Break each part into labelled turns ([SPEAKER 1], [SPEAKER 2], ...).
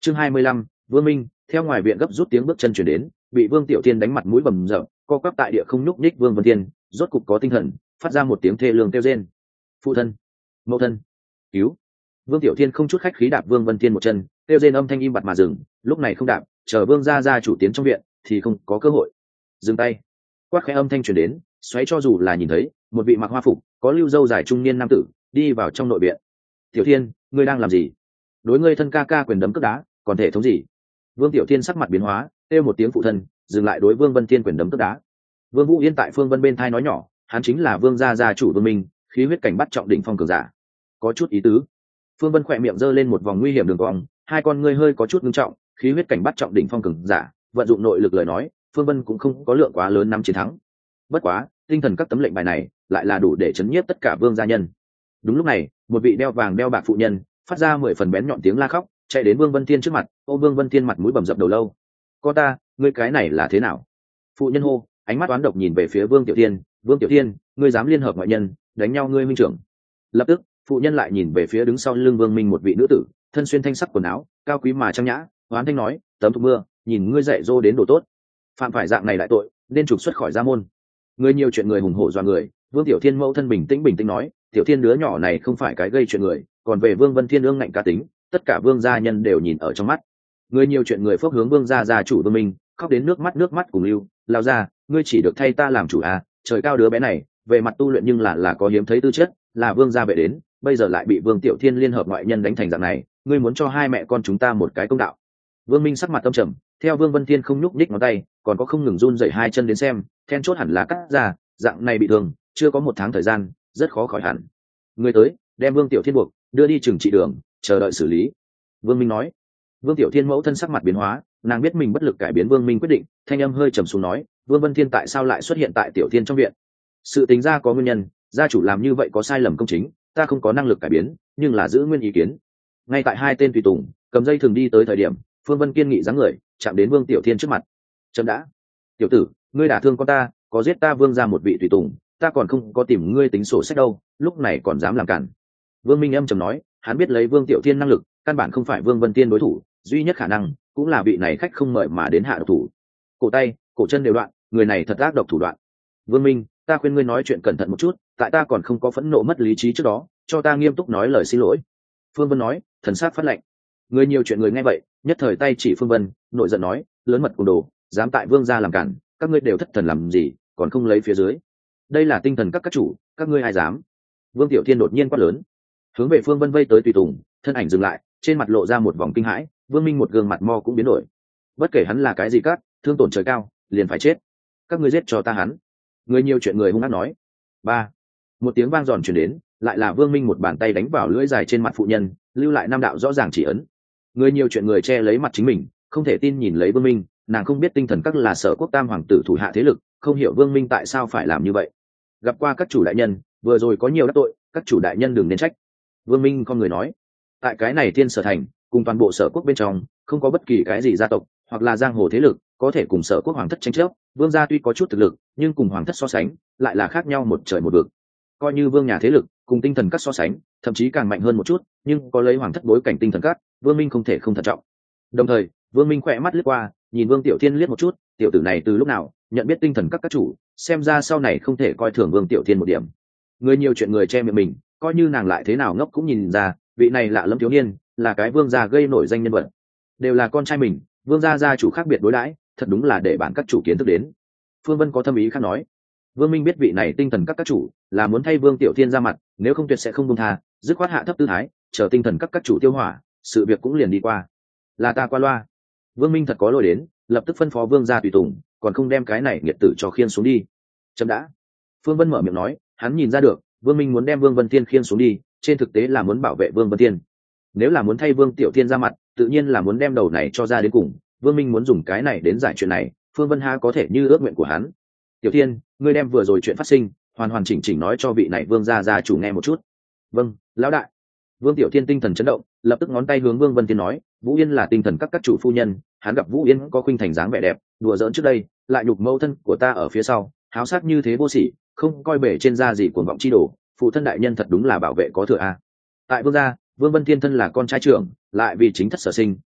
[SPEAKER 1] Chương 25, Vương Minh. Theo ngoài viện gấp rút tiếng bước chân chuyển đến, bị Vương Tiểu Thiên đánh mặt mũi bầm dập, co quắp tại địa không nhúc nhích Vương Vân Thiên rốt cục có tinh thần, phát ra một tiếng thê lương kêu rên. Phụ thân, mẫu thân, cứu! Vương Tiểu Thiên không chút khách khí đạp Vương Vân Thiên một chân, kêu rên âm thanh im bặt mà dừng. Lúc này không đạp, chờ Vương gia chủ tiến trong viện thì không có cơ hội. Dừng tay! Quát khẽ âm thanh truyền đến, xoáy cho dù là nhìn thấy một vị mặc hoa phục, có lưu râu dài trung niên nam tử đi vào trong nội viện. Tiểu Thiên, ngươi đang làm gì? Đối ngươi thân ca ca quyền đấm cước đá, còn thể thống gì? Vương Tiểu Thiên sắc mặt biến hóa, kêu một tiếng phụ thân, dừng lại đối Vương Vân Thiên quyền đấm cước đá. Vương Vũ Yên tại Phương Vân bên thai nói nhỏ, hắn chính là Vương gia chủ Vương Minh, khí huyết cảnh bắt trọng đỉnh phong cường giả. Có chút ý tứ. Phương Vân khỏe miệng giơ lên một vòng nguy hiểm đường cong, hai con ngươi hơi có chút ngưng trọng, khí huyết cảnh bắt trọng đỉnh phong cường giả, vận dụng nội lực lời nói, Phương Vân cũng không có lượng quá lớn nắm chiến thắng. Bất quá, tinh thần các tấm lệnh bài này lại là đủ để chấn nhiếp tất cả vương gia nhân. Đúng lúc này, một vị đeo vàng đeo bạc phụ nhân phát ra 10 phần bén nhọn tiếng la khóc, chạy đến Vương Vân Thiên trước mặt, ôm Vương Vân Thiên mặt mũi bầm dập đầu lâu. "Con ta, ngươi cái này là thế nào?" Phụ nhân hô, ánh mắt oán độc nhìn về phía Vương Tiểu Thiên. "Vương Tiểu Thiên, ngươi dám liên hợp ngoại nhân đánh nhau ngươi huynh trưởng?" Lập tức, phụ nhân lại nhìn về phía đứng sau lưng Vương Minh một vị nữ tử, thân xuyên thanh sắc quần áo, cao quý mà trang nhã, oán thanh nói, "Tấm thục mưa, nhìn ngươi dạy dỗ đến đồ tốt, phạm phải dạng này đại tội, nên trục xuất khỏi gia môn." Người nhiều chuyện người hùng hổ dọa người, Vương Tiểu Thiên mẫu thân bình tĩnh nói, "Tiểu Thiên đứa nhỏ này không phải cái gây chuyện người, còn về Vương Vân Thiên ương ngạnh cá tính, tất cả vương gia nhân đều nhìn ở trong mắt." Người nhiều chuyện người phước hướng Vương gia chủ Vương Minh, khóc đến nước mắt cùng lưu, "Lao ra, ngươi chỉ được thay ta làm chủ à, trời cao đứa bé này, về mặt tu luyện nhưng là có hiếm thấy tư chất, là vương gia vệ đến, bây giờ lại bị Vương Tiểu Thiên liên hợp ngoại nhân đánh thành dạng này, ngươi muốn cho hai mẹ con chúng ta một cái công đạo." Vương Minh sắc mặt tâm trầm, theo Vương Vân Thiên không nhúc nhích ngón tay, còn có không ngừng run rẩy hai chân đến xem, then chốt hẳn là cắt ra, dạng này bị thương, chưa có một tháng thời gian, rất khó khỏi hẳn. Người tới, đem Vương Tiểu Thiên buộc, đưa đi trừng trị đường, chờ đợi xử lý. Vương Minh nói. Vương Tiểu Thiên mẫu thân sắc mặt biến hóa, nàng biết mình bất lực cải biến Vương Minh quyết định, thanh âm hơi trầm xuống nói, "Vương Vân Thiên tại sao lại xuất hiện tại Tiểu Thiên trong viện?" Sự tính ra có nguyên nhân, gia chủ làm như vậy có sai lầm công chính, ta không có năng lực cải biến, nhưng là giữ nguyên ý kiến. Ngay tại hai tên tùy tùng cầm dây thường đi tới thời điểm, Phương Vân kiên nghị dáng người chạm đến Vương Tiểu Thiên trước mặt. "Chấm đã, tiểu tử, ngươi đả thương con ta, có giết ta Vương ra một vị tùy tùng, ta còn không có tìm ngươi tính sổ sách đâu, lúc này còn dám làm cản." Vương Minh âm trầm nói, hắn biết lấy Vương Tiểu Thiên năng lực, căn bản không phải Vương Vân Thiên đối thủ, duy nhất khả năng cũng là vị này khách không mời mà đến hạ độc thủ. Cổ tay, cổ chân đều đoạn, người này thật ác độc thủ đoạn. Vương Minh, ta khuyên ngươi nói chuyện cẩn thận một chút, tại ta còn không có phẫn nộ mất lý trí trước đó, cho ta nghiêm túc nói lời xin lỗi. Phương Vân nói, thần sắc phát lệnh. Người nhiều chuyện người nghe vậy, nhất thời tay chỉ Phương Vân, nội giận nói, lớn mật cùng đồ, dám tại Vương gia làm cản, các ngươi đều thất thần làm gì, còn không lấy phía dưới. Đây là tinh thần các chủ, các ngươi ai dám? Vương Tiểu Thiên đột nhiên quát lớn, hướng về Phương Vân vây tới tùy tùng, thân ảnh dừng lại, trên mặt lộ ra một vòng kinh hãi, Vương Minh một gương mặt mo cũng biến đổi. Bất kể hắn là cái gì các, thương tổn trời cao, liền phải chết. Các ngươi giết cho ta hắn. Người nhiều chuyện người hung ác nói. Ba, một tiếng vang giòn truyền đến, lại là Vương Minh một bàn tay đánh vào lưỡi dài trên mặt phụ nhân, lưu lại năm đạo rõ ràng chỉ ấn. Người nhiều chuyện người che lấy mặt chính mình, không thể tin nhìn lấy Vương Minh, nàng không biết tinh thần các là Sở Quốc Tam hoàng tử thủ hạ thế lực, không hiểu Vương Minh tại sao phải làm như vậy. Gặp qua các chủ đại nhân, vừa rồi có nhiều đắc tội, các chủ đại nhân đừng nên trách. Vương Minh con người nói, tại cái này Thiên Sở thành, cùng toàn bộ Sở Quốc bên trong, không có bất kỳ cái gì gia tộc hoặc là giang hồ thế lực có thể cùng Sở Quốc hoàng thất tranh chấp. Vương gia tuy có chút thực lực, nhưng cùng hoàng thất so sánh, lại là khác nhau một trời một vực. Coi như vương nhà thế lực cùng tinh thần các so sánh, thậm chí càng mạnh hơn một chút, nhưng có lấy hoàng thất bối cảnh tinh thần các, Vương Minh không thể không thận trọng. Đồng thời, Vương Minh khỏe mắt lướt qua, nhìn Vương Tiểu Thiên liếc một chút, tiểu tử này từ lúc nào nhận biết tinh thần các chủ, xem ra sau này không thể coi thường Vương Tiểu Thiên một điểm. Người nhiều chuyện người che miệng mình, coi như nàng lại thế nào ngốc cũng nhìn ra, vị này lạ lẫm thiếu niên, là cái vương gia gây nổi danh nhân vật. Đều là con trai mình, vương gia gia chủ khác biệt đối đãi, thật đúng là để bản các chủ kiến thức đến. Phương Vân có thâm ý khác nói, Vương Minh biết vị này tinh thần các chủ là muốn thay Vương Tiểu Thiên ra mặt, nếu không tuyệt sẽ không buông tha, dứt khoát hạ thấp tư thái, chờ tinh thần các chủ tiêu hỏa, sự việc cũng liền đi qua. Là ta qua loa. Vương Minh thật có lỗi đến, lập tức phân phó Vương gia tùy tùng, còn không đem cái này nghiệt tử cho khiên xuống đi. Chấm đã. Phương Vân mở miệng nói, hắn nhìn ra được, Vương Minh muốn đem Vương Vân Thiên khiên xuống đi, trên thực tế là muốn bảo vệ Vương Vân Thiên. Nếu là muốn thay Vương Tiểu Thiên ra mặt, tự nhiên là muốn đem đầu này cho ra đến cùng. Vương Minh muốn dùng cái này đến giải chuyện này, Phương Vân ha có thể như ước nguyện của hắn. Tiểu Thiên, ngươi đem vừa rồi chuyện phát sinh hoàn hoàn chỉnh chỉnh nói cho vị này Vương gia chủ nghe một chút. Vâng, lão đại. Vương Tiểu Thiên tinh thần chấn động, lập tức ngón tay hướng Vương Vân Thiên nói, Vũ Yên là tinh thần các chủ phu nhân, hắn gặp Vũ Yên có khuynh thành dáng vẻ đẹp, đùa giỡn trước đây, lại nhục mẫu thân của ta ở phía sau, háo sát như thế vô sỉ, không coi bể trên da gì cuồng vọng chi đồ, phụ thân đại nhân thật đúng là bảo vệ có thừa a. Tại Vương gia, Vương Vân Thiên thân là con trai trưởng, lại vì chính thất sở sinh,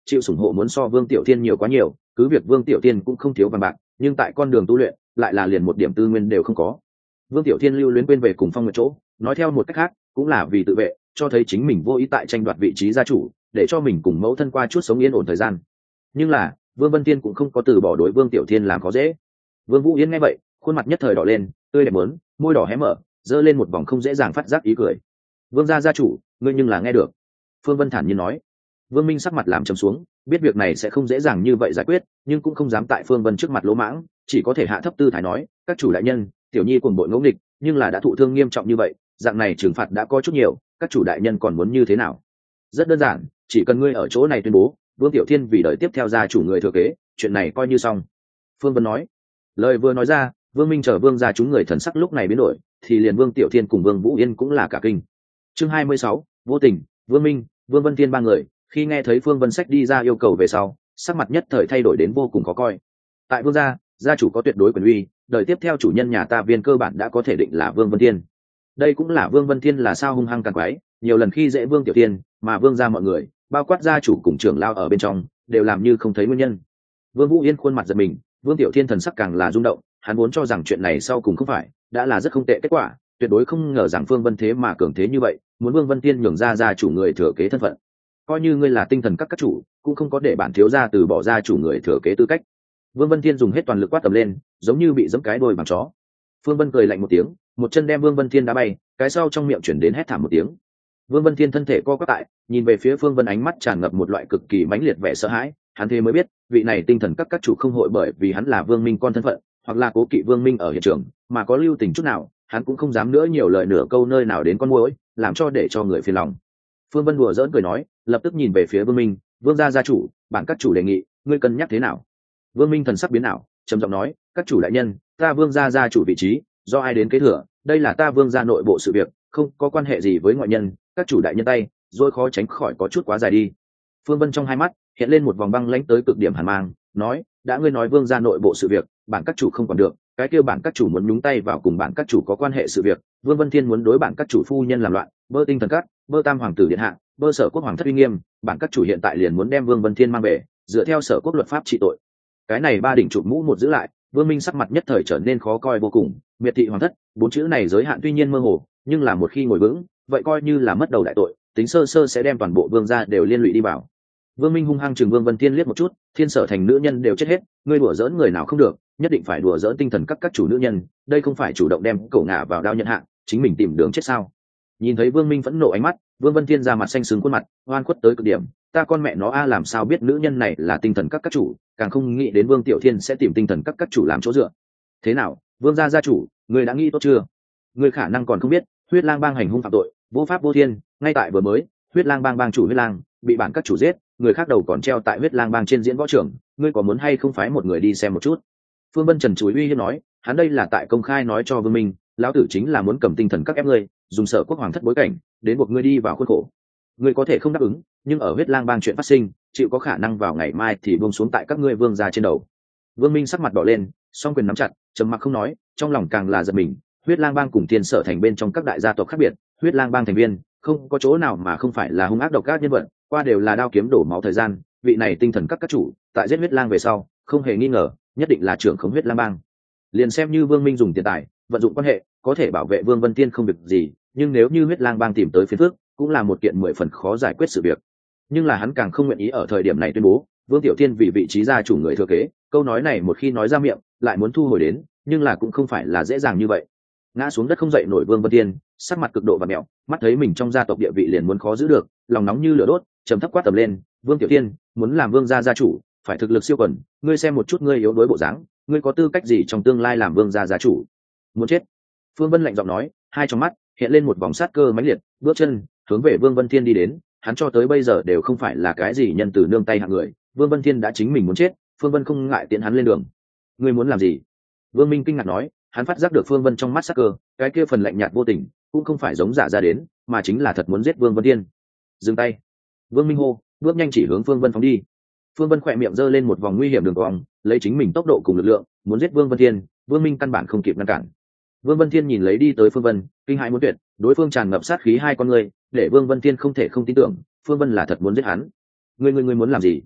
[SPEAKER 1] chịu sủng hộ muốn so Vương Tiểu Thiên nhiều quá nhiều, cứ việc Vương Tiểu Thiên cũng không thiếu vàng bạc, nhưng tại con đường tu luyện lại là liền một điểm tư nguyên đều không có. Vương Tiểu Thiên lưu luyến quên về cùng Phong Nguyệt chỗ, nói theo một cách khác cũng là vì tự vệ, cho thấy chính mình vô ý tại tranh đoạt vị trí gia chủ, để cho mình cùng mẫu thân qua chút sống yên ổn thời gian. Nhưng là Vương Vân Thiên cũng không có từ bỏ đối Vương Tiểu Thiên làm khó dễ. Vương Vũ Yên nghe vậy, khuôn mặt nhất thời đỏ lên, tươi đẹp mớn, môi đỏ hé mở, giơ lên một vòng không dễ dàng phát giác ý cười. Vương gia gia chủ, ngươi nhưng là nghe được. Phương Vân thản nhiên nói. Vương Minh sắc mặt làm trầm xuống, biết việc này sẽ không dễ dàng như vậy giải quyết, nhưng cũng không dám tại Phương Vân trước mặt lỗ mãng, chỉ có thể hạ thấp tư thái nói, các chủ đại nhân, tiểu nhi cuồng bội ngẫu nghịch, nhưng là đã thụ thương nghiêm trọng như vậy, dạng này trừng phạt đã có chút nhiều, các chủ đại nhân còn muốn như thế nào? Rất đơn giản, chỉ cần ngươi ở chỗ này tuyên bố, Vương Tiểu Thiên vì đợi tiếp theo gia chủ người thừa kế, chuyện này coi như xong. Phương Vân nói. Lời vừa nói ra, Vương Minh chờ Vương gia chúng người thần sắc lúc này biến đổi, thì liền Vương Tiểu Thiên cùng Vương Vũ Yên cũng là cả kinh. Chương 26, vô tình, Vương Minh, Vương Vân Thiên ba người, khi nghe thấy Phương Vân Sách đi ra yêu cầu về sau, sắc mặt nhất thời thay đổi đến vô cùng khó coi. Tại Vương gia, gia chủ có tuyệt đối quyền uy, đời tiếp theo chủ nhân nhà ta Viên cơ bản đã có thể định là Vương Vân Thiên. Đây cũng là Vương Vân Thiên là sao hung hăng càng quái, nhiều lần khi dễ Vương Tiểu Thiên, mà Vương gia mọi người, bao quát gia chủ cùng trưởng lao ở bên trong, đều làm như không thấy nguyên nhân. Vương Vũ Yên khuôn mặt giật mình, Vương Tiểu Thiên thần sắc càng là rung động, hắn vốn cho rằng chuyện này sau cùng không phải đã là rất không tệ kết quả, tuyệt đối không ngờ rằng Phương Vân thế mà cường thế như vậy, muốn Vương Vân Thiên nhường ra gia chủ người thừa kế thân phận. Coi như ngươi là tinh thần các chủ, cũng không có để bản thiếu gia từ bỏ gia chủ người thừa kế tư cách. Vương Vân Thiên dùng hết toàn lực quát tầm lên, giống như bị giẫm cái đôi bằng chó. Phương Vân cười lạnh một tiếng, một chân đem Vương Vân Thiên đá bay, cái sau trong miệng chuyển đến hét thảm một tiếng. Vương Vân Thiên thân thể co quắp tại, nhìn về phía Phương Vân ánh mắt tràn ngập một loại cực kỳ mãnh liệt vẻ sợ hãi, hắn thế mới biết, vị này tinh thần các chủ không hội bởi vì hắn là Vương Minh con thân phận, hoặc là cố kỵ Vương Minh ở hiện trường, mà có lưu tình chút nào, hắn cũng không dám nữa nhiều lời nửa câu nơi nào đến con muỗi, làm cho để cho người phiền lòng. Phương Vân đùa giỡn cười nói, lập tức nhìn về phía Vương Minh, Vương gia gia chủ, bản các chủ đề nghị, ngươi cân nhắc thế nào? Vương Minh thần sắc biến ảo, trầm giọng nói, các chủ đại nhân, ta Vương gia gia chủ vị trí, do ai đến kế thừa, đây là ta Vương gia nội bộ sự việc, không có quan hệ gì với ngoại nhân, các chủ đại nhân tay, rồi khó tránh khỏi có chút quá dài đi. Phương Vân trong hai mắt hiện lên một vòng băng lãnh tới cực điểm hàn mang, nói, đã ngươi nói Vương gia nội bộ sự việc, bản các chủ không còn được, cái kêu bản các chủ muốn nhúng tay vào cùng bản các chủ có quan hệ sự việc, Vương Vân Thiên muốn đối bản các chủ phu nhân làm loạn, bơ tinh thần các, bơ tam hoàng tử điện hạ, bơ sở quốc hoàng thất uy nghiêm, bản các chủ hiện tại liền muốn đem Vương Vân Thiên mang về, dựa theo sở quốc luật pháp trị tội. Cái này ba đỉnh chụp mũ một giữ lại, Vương Minh sắc mặt nhất thời trở nên khó coi vô cùng, miệt thị hoàng thất, bốn chữ này giới hạn tuy nhiên mơ hồ, nhưng là một khi ngồi vững, vậy coi như là mất đầu đại tội, tính sơ sơ sẽ đem toàn bộ Vương gia đều liên lụy đi vào. Vương Minh hung hăng chừng Vương Vân Thiên liếc một chút, Thiên Sở thành nữ nhân đều chết hết, ngươi đùa giỡn người nào không được, nhất định phải đùa giỡn tinh thần các chủ nữ nhân, đây không phải chủ động đem cổ ngả vào đao nhận hạ, chính mình tìm đường chết sao? Nhìn thấy Vương Minh phẫn nộ ánh mắt, Vương Vân Thiên ra mặt xanh sừng khuôn mặt, oan khuất tới cực điểm, ta con mẹ nó làm sao biết nữ nhân này là tinh thần các chủ, càng không nghĩ đến Vương Tiểu Thiên sẽ tìm tinh thần các chủ làm chỗ dựa. Thế nào, Vương gia gia chủ, ngươi đã nghĩ tốt chưa? Ngươi khả năng còn không biết, Huyết Lang bang hành hung phạm tội, vô pháp vô thiên, ngay tại vừa mới, Huyết Lang bang bang chủ Huyết Lang bị bản các chủ giết, người khác đầu còn treo tại Huyết Lang bang trên diễn võ trường, ngươi có muốn hay không phái một người đi xem một chút? Phương Vân Trần chúi uy hiếp nói, hắn đây là tại công khai nói cho Vương Minh, lão tử chính là muốn cầm tinh thần các ép ngươi, dùng sở quốc hoàng thất bối cảnh đến buộc ngươi đi vào khuôn khổ. Ngươi có thể không đáp ứng, nhưng ở Huyết Lang bang chuyện phát sinh, chịu có khả năng vào ngày mai thì buông xuống tại các ngươi vương gia trên đầu. Vương Minh sắc mặt đỏ lên, song quyền nắm chặt, trầm mặc không nói, trong lòng càng là giật mình. Huyết Lang bang cùng Thiên Sở thành bên trong các đại gia tộc khác biệt, Huyết Lang bang thành viên không có chỗ nào mà không phải là hung ác độc ác nhân vật, qua đều là đao kiếm đổ máu thời gian. Vị này tinh thần các chủ tại giết Huyết Lang về sau, không hề nghi ngờ, nhất định là trưởng khống Huyết Lang bang. Liền xem như Vương Minh dùng tiền tài, vận dụng quan hệ, có thể bảo vệ Vương Vân Tiên không việc gì, nhưng nếu như Huyết Lang bang tìm tới phiền phức, cũng là một kiện 10 phần khó giải quyết sự việc. Nhưng là hắn càng không nguyện ý ở thời điểm này tuyên bố Vương Tiểu Thiên vì vị trí gia chủ người thừa kế, câu nói này một khi nói ra miệng, lại muốn thu hồi đến, nhưng là cũng không phải là dễ dàng như vậy. Ngã xuống đất không dậy nổi Vương Vân Tiên, sắc mặt cực độ và mẹo, mắt thấy mình trong gia tộc địa vị liền muốn khó giữ được, lòng nóng như lửa đốt, trầm thấp quát tầm lên, Vương Tiểu Thiên muốn làm vương gia gia chủ, phải thực lực siêu quần, ngươi xem một chút ngươi yếu đuối bộ dáng, ngươi có tư cách gì trong tương lai làm vương gia gia chủ? Muốn chết. Phương Vân lạnh giọng nói, hai trong mắt hiện lên một vòng sát cơ mãnh liệt, bước chân hướng về Vương Vân Thiên đi đến. Hắn cho tới bây giờ đều không phải là cái gì nhân từ nương tay hạng người, Vương Vân Thiên đã chính mình muốn chết, Phương Vân không ngại tiễn hắn lên đường. Ngươi muốn làm gì? Vương Minh kinh ngạc nói, hắn phát giác được Phương Vân trong mắt sắc cơ, cái kia phần lạnh nhạt vô tình, cũng không phải giống giả ra đến, mà chính là thật muốn giết Vương Vân Thiên. Dừng tay. Vương Minh hô, bước nhanh chỉ hướng Phương Vân phóng đi. Phương Vân khỏe miệng giơ lên một vòng nguy hiểm đường cong, lấy chính mình tốc độ cùng lực lượng, muốn giết Vương Vân Thiên, Vương Minh căn bản không kịp ngăn cản. Vương Vân Thiên nhìn lấy đi tới Phương Vân, kinh hãi muốn tuyệt, đối phương tràn ngập sát khí hai con người, để Vương Vân Thiên không thể không tin tưởng, Phương Vân là thật muốn giết hắn. Ngươi muốn làm gì?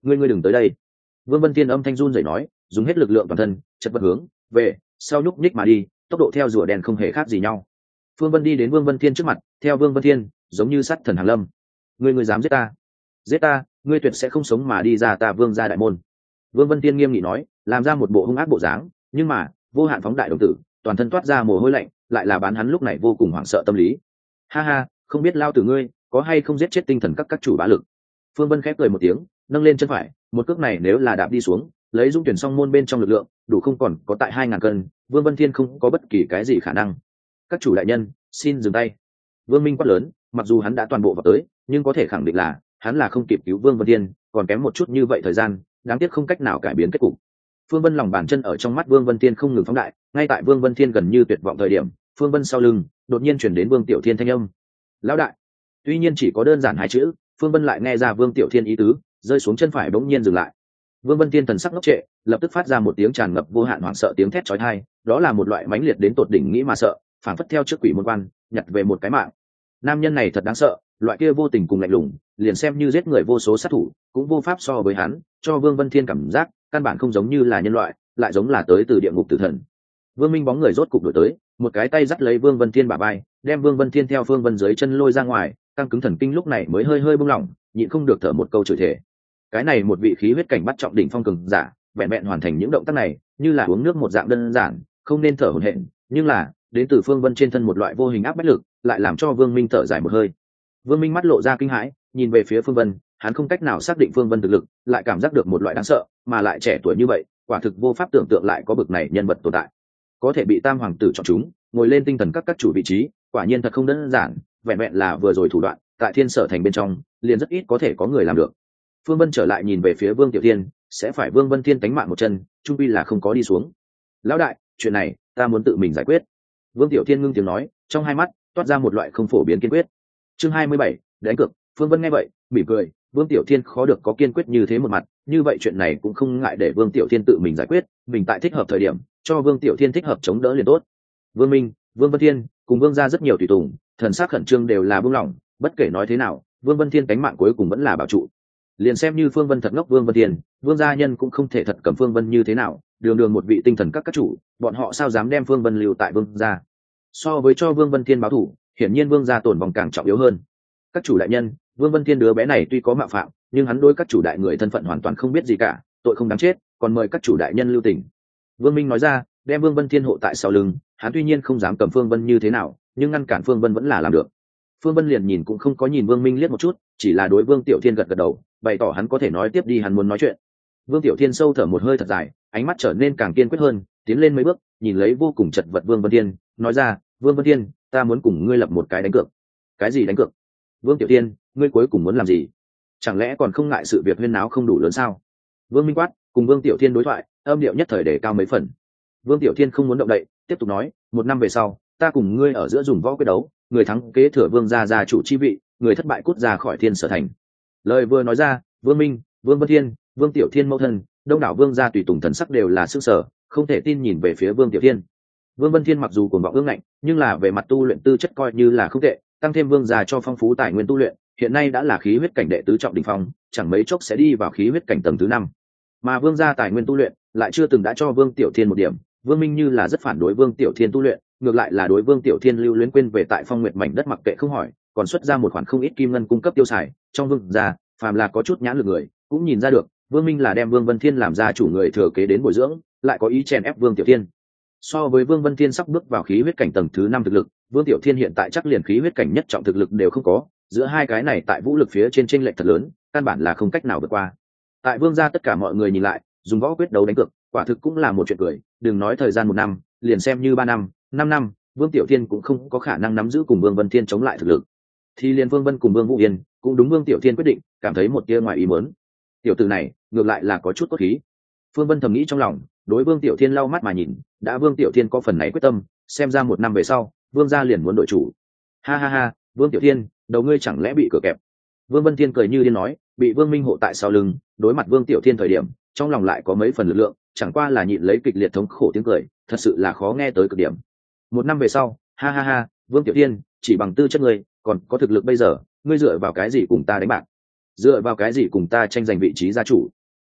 [SPEAKER 1] ngươi đừng tới đây. Vương Vân Thiên âm thanh run rẩy nói, dùng hết lực lượng toàn thân, chật vật hướng về sau nhúc nhích mà đi, tốc độ theo rùa đen không hề khác gì nhau. Phương Vân đi đến Vương Vân Thiên trước mặt, theo Vương Vân Thiên giống như sát thần hàng lâm. Ngươi dám giết ta? Giết ta, ngươi tuyệt sẽ không sống mà đi ra ta Vương gia đại môn. Vương Vân Thiên nghiêm nghị nói, làm ra một bộ hung ác bộ dáng, nhưng mà vô hạn phóng đại đồng tử, toàn thân toát ra mồ hôi lạnh, lại là bán hắn lúc này vô cùng hoảng sợ tâm lý. Ha ha, không biết lao tử ngươi có hay không giết chết tinh thần các chủ bá lực. Phương Vân khép cười một tiếng, nâng lên chân phải, một cước này nếu là đạp đi xuống, lấy dung tuyển song môn bên trong lực lượng, đủ không còn có tại 2000 cân, Vương Vân Thiên không có bất kỳ cái gì khả năng. Các chủ đại nhân, xin dừng tay. Vương Minh quát lớn, mặc dù hắn đã toàn bộ vào tới, nhưng có thể khẳng định là hắn là không kịp cứu Vương Vân Thiên, còn kém một chút như vậy thời gian, đáng tiếc không cách nào cải biến kết cục. Phương Vân lòng bàn chân ở trong mắt Vương Vân Thiên không ngừng phóng đại, ngay tại Vương Vân Thiên gần như tuyệt vọng thời điểm, Phương Vân sau lưng đột nhiên chuyển đến Vương Tiểu Thiên thanh âm. Lão đại. Tuy nhiên chỉ có đơn giản hai chữ, Phương Vân lại nghe ra Vương Tiểu Thiên ý tứ, rơi xuống chân phải bỗng nhiên dừng lại. Vương Vân Thiên thần sắc ngốc trệ, lập tức phát ra một tiếng tràn ngập vô hạn hoảng sợ tiếng thét chói tai, đó là một loại mãnh liệt đến tột đỉnh nghĩ mà sợ, phản phất theo trước quỷ môn quan, nhặt về một cái mạng. Nam nhân này thật đáng sợ, loại kia vô tình cùng lạnh lùng, liền xem như giết người vô số sát thủ, cũng vô pháp so với hắn, cho Vương Vân Thiên cảm giác, căn bản không giống như là nhân loại, lại giống là tới từ địa ngục tử thần. Vương Minh bóng người rốt cục đuổi tới, một cái tay dắt lấy Vương Vân Thiên bả vai, đem Vương Vân Thiên theo Phương Vân dưới chân lôi ra ngoài, căng cứng thần kinh lúc này mới hơi hơi buông lỏng, nhịn không được thở một câu chửi thề. Cái này một vị khí huyết cảnh bắt trọng đỉnh phong cường giả, vẹn vẹn hoàn thành những động tác này, như là uống nước một dạng đơn giản, không nên thở hổn hển, nhưng là đến từ Phương Vân trên thân một loại vô hình áp bách lực, lại làm cho Vương Minh thở dài một hơi. Vương Minh mắt lộ ra kinh hãi, nhìn về phía Phương Vân, hắn không cách nào xác định Phương Vân thực lực, lại cảm giác được một loại đáng sợ, mà lại trẻ tuổi như vậy, quả thực vô pháp tưởng tượng lại có bực này nhân vật tồn tại. Có thể bị Tam hoàng tử chọn chúng, ngồi lên tinh thần các chủ vị trí, quả nhiên thật không đơn giản, vẹn vẹn là vừa rồi thủ đoạn, tại Thiên Sở thành bên trong, liền rất ít có thể có người làm được. Phương Vân trở lại nhìn về phía Vương Tiểu Thiên, sẽ phải Vương Vân Thiên đánh mạng một chân, trung quy là không có đi xuống. Lão đại, chuyện này ta muốn tự mình giải quyết. Vương Tiểu Thiên ngưng tiếng nói, trong hai mắt toát ra một loại không phổ biến kiên quyết. Chương 27, đánh cược. Phương Vân nghe vậy, mỉm cười, Vương Tiểu Thiên khó được có kiên quyết như thế một mặt, như vậy chuyện này cũng không ngại để Vương Tiểu Thiên tự mình giải quyết, mình tại thích hợp thời điểm, cho Vương Tiểu Thiên thích hợp chống đỡ liền tốt. Vương Minh, Vương Vân Thiên, cùng Vương gia rất nhiều tùy tùng, thần sắc khẩn trương đều là buông lỏng, bất kể nói thế nào, Vương Vân Thiên cánh mạng cuối cùng vẫn là bảo trụ. Liền xem như Phương Vân thật ngốc Vương Vân Thiên, Vương gia nhân cũng không thể thật cầm Phương Vân như thế nào, đường đường một vị tinh thần các chủ, bọn họ sao dám đem Phương Vân lưu tại Vương gia. So với cho Vương Vân Thiên báo thù, hiển nhiên Vương gia tổn vong càng trọng yếu hơn. Các chủ đại nhân, Vương Vân Thiên đứa bé này tuy có mạo phạm, nhưng hắn đối các chủ đại người thân phận hoàn toàn không biết gì cả, tội không đáng chết, còn mời các chủ đại nhân lưu tình. Vương Minh nói ra, đem Vương Vân Thiên hộ tại sau lưng, hắn tuy nhiên không dám cầm Phương Vân như thế nào, nhưng ngăn cản Phương Vân vẫn là làm được. Phương Vân liền nhìn cũng không có nhìn Vương Minh liếc một chút, chỉ là đối Vương Tiểu Thiên gật gật đầu, bày tỏ hắn có thể nói tiếp đi, hắn muốn nói chuyện. Vương Tiểu Thiên sâu thở một hơi thật dài, ánh mắt trở nên càng kiên quyết hơn, tiến lên mấy bước, nhìn lấy vô cùng chật vật Vương Vân Thiên, nói ra, Vương Vân Thiên, ta muốn cùng ngươi lập một cái đánh cược. Cái gì đánh cược? Vương Tiểu Thiên, ngươi cuối cùng muốn làm gì? Chẳng lẽ còn không ngại sự việc huyên náo không đủ lớn sao? Vương Minh quát, cùng Vương Tiểu Thiên đối thoại, âm điệu nhất thời để cao mấy phần. Vương Tiểu Thiên không muốn động đậy, tiếp tục nói, 1 năm về sau, ta cùng ngươi ở giữa dùng võ quyết đấu, người thắng kế thừa Vương gia chủ chi vị, người thất bại cút ra khỏi Thiên Sở thành. Lời vừa nói ra, Vương Minh, Vương Vân Thiên, Vương Tiểu Thiên mẫu thân, đông đảo Vương gia tùy tùng thần sắc đều là sức sở, không thể tin nhìn về phía Vương Tiểu Thiên. Vương Vân Thiên mặc dù cuồng vọng ương ngạnh, nhưng là về mặt tu luyện tư chất coi như là không tệ, tăng thêm Vương gia cho phong phú tài nguyên tu luyện, hiện nay đã là khí huyết cảnh đệ tứ trọng đỉnh phong, chẳng mấy chốc sẽ đi vào khí huyết cảnh tầng thứ 5. Mà Vương gia tài nguyên tu luyện lại chưa từng đã cho Vương Tiểu Thiên một điểm, Vương Minh như là rất phản đối Vương Tiểu Thiên tu luyện, ngược lại là đối Vương Tiểu Thiên lưu luyến quên về tại Phong Nguyệt mảnh đất mặc kệ không hỏi, còn xuất ra một khoản không ít kim ngân cung cấp tiêu xài, trong Vương gia, phàm là có chút nhãn lực người, cũng nhìn ra được, Vương Minh là đem Vương Vân Thiên làm gia chủ người thừa kế đến bồi dưỡng, lại có ý chèn ép Vương Tiểu Thiên. So với Vương Vân Thiên sắp bước vào khí huyết cảnh tầng thứ 5 thực lực, Vương Tiểu Thiên hiện tại chắc liền khí huyết cảnh nhất trọng thực lực đều không có, giữa hai cái này tại vũ lực phía trên chênh lệch thật lớn, căn bản là không cách nào vượt qua. Tại Vương gia tất cả mọi người nhìn lại, dùng võ quyết đấu đánh cược, quả thực cũng là một chuyện cười, đừng nói thời gian 1 năm, liền xem như 3 năm, 5 năm, Vương Tiểu Thiên cũng không có khả năng nắm giữ cùng Vương Vân Thiên chống lại thực lực. Thì liền Vương Vân cùng Vương Vũ Yên, cũng đúng Vương Tiểu Thiên quyết định, cảm thấy một tia ngoài ý muốn. Tiểu tử này, ngược lại là có chút cốt khí. Phương Vân thầm nghĩ trong lòng, đối Vương Tiểu Thiên lau mắt mà nhìn, đã Vương Tiểu Thiên có phần này quyết tâm, xem ra 1 năm về sau, Vương gia liền muốn đổi chủ. Ha ha ha, Vương Tiểu Thiên, đầu ngươi chẳng lẽ bị cửa kẹp? Vương Vân Thiên cười như điên nói, bị Vương Minh hộ tại sau lưng, đối mặt Vương Tiểu Thiên thời điểm, trong lòng lại có mấy phần lực lượng, chẳng qua là nhịn lấy kịch liệt thống khổ tiếng cười, thật sự là khó nghe tới cực điểm. 1 năm về sau, ha ha ha, Vương Tiểu Thiên, chỉ bằng tư chất ngươi, còn có thực lực bây giờ, ngươi dựa vào cái gì cùng ta đánh bạc? Dựa vào cái gì cùng ta tranh giành vị trí gia chủ?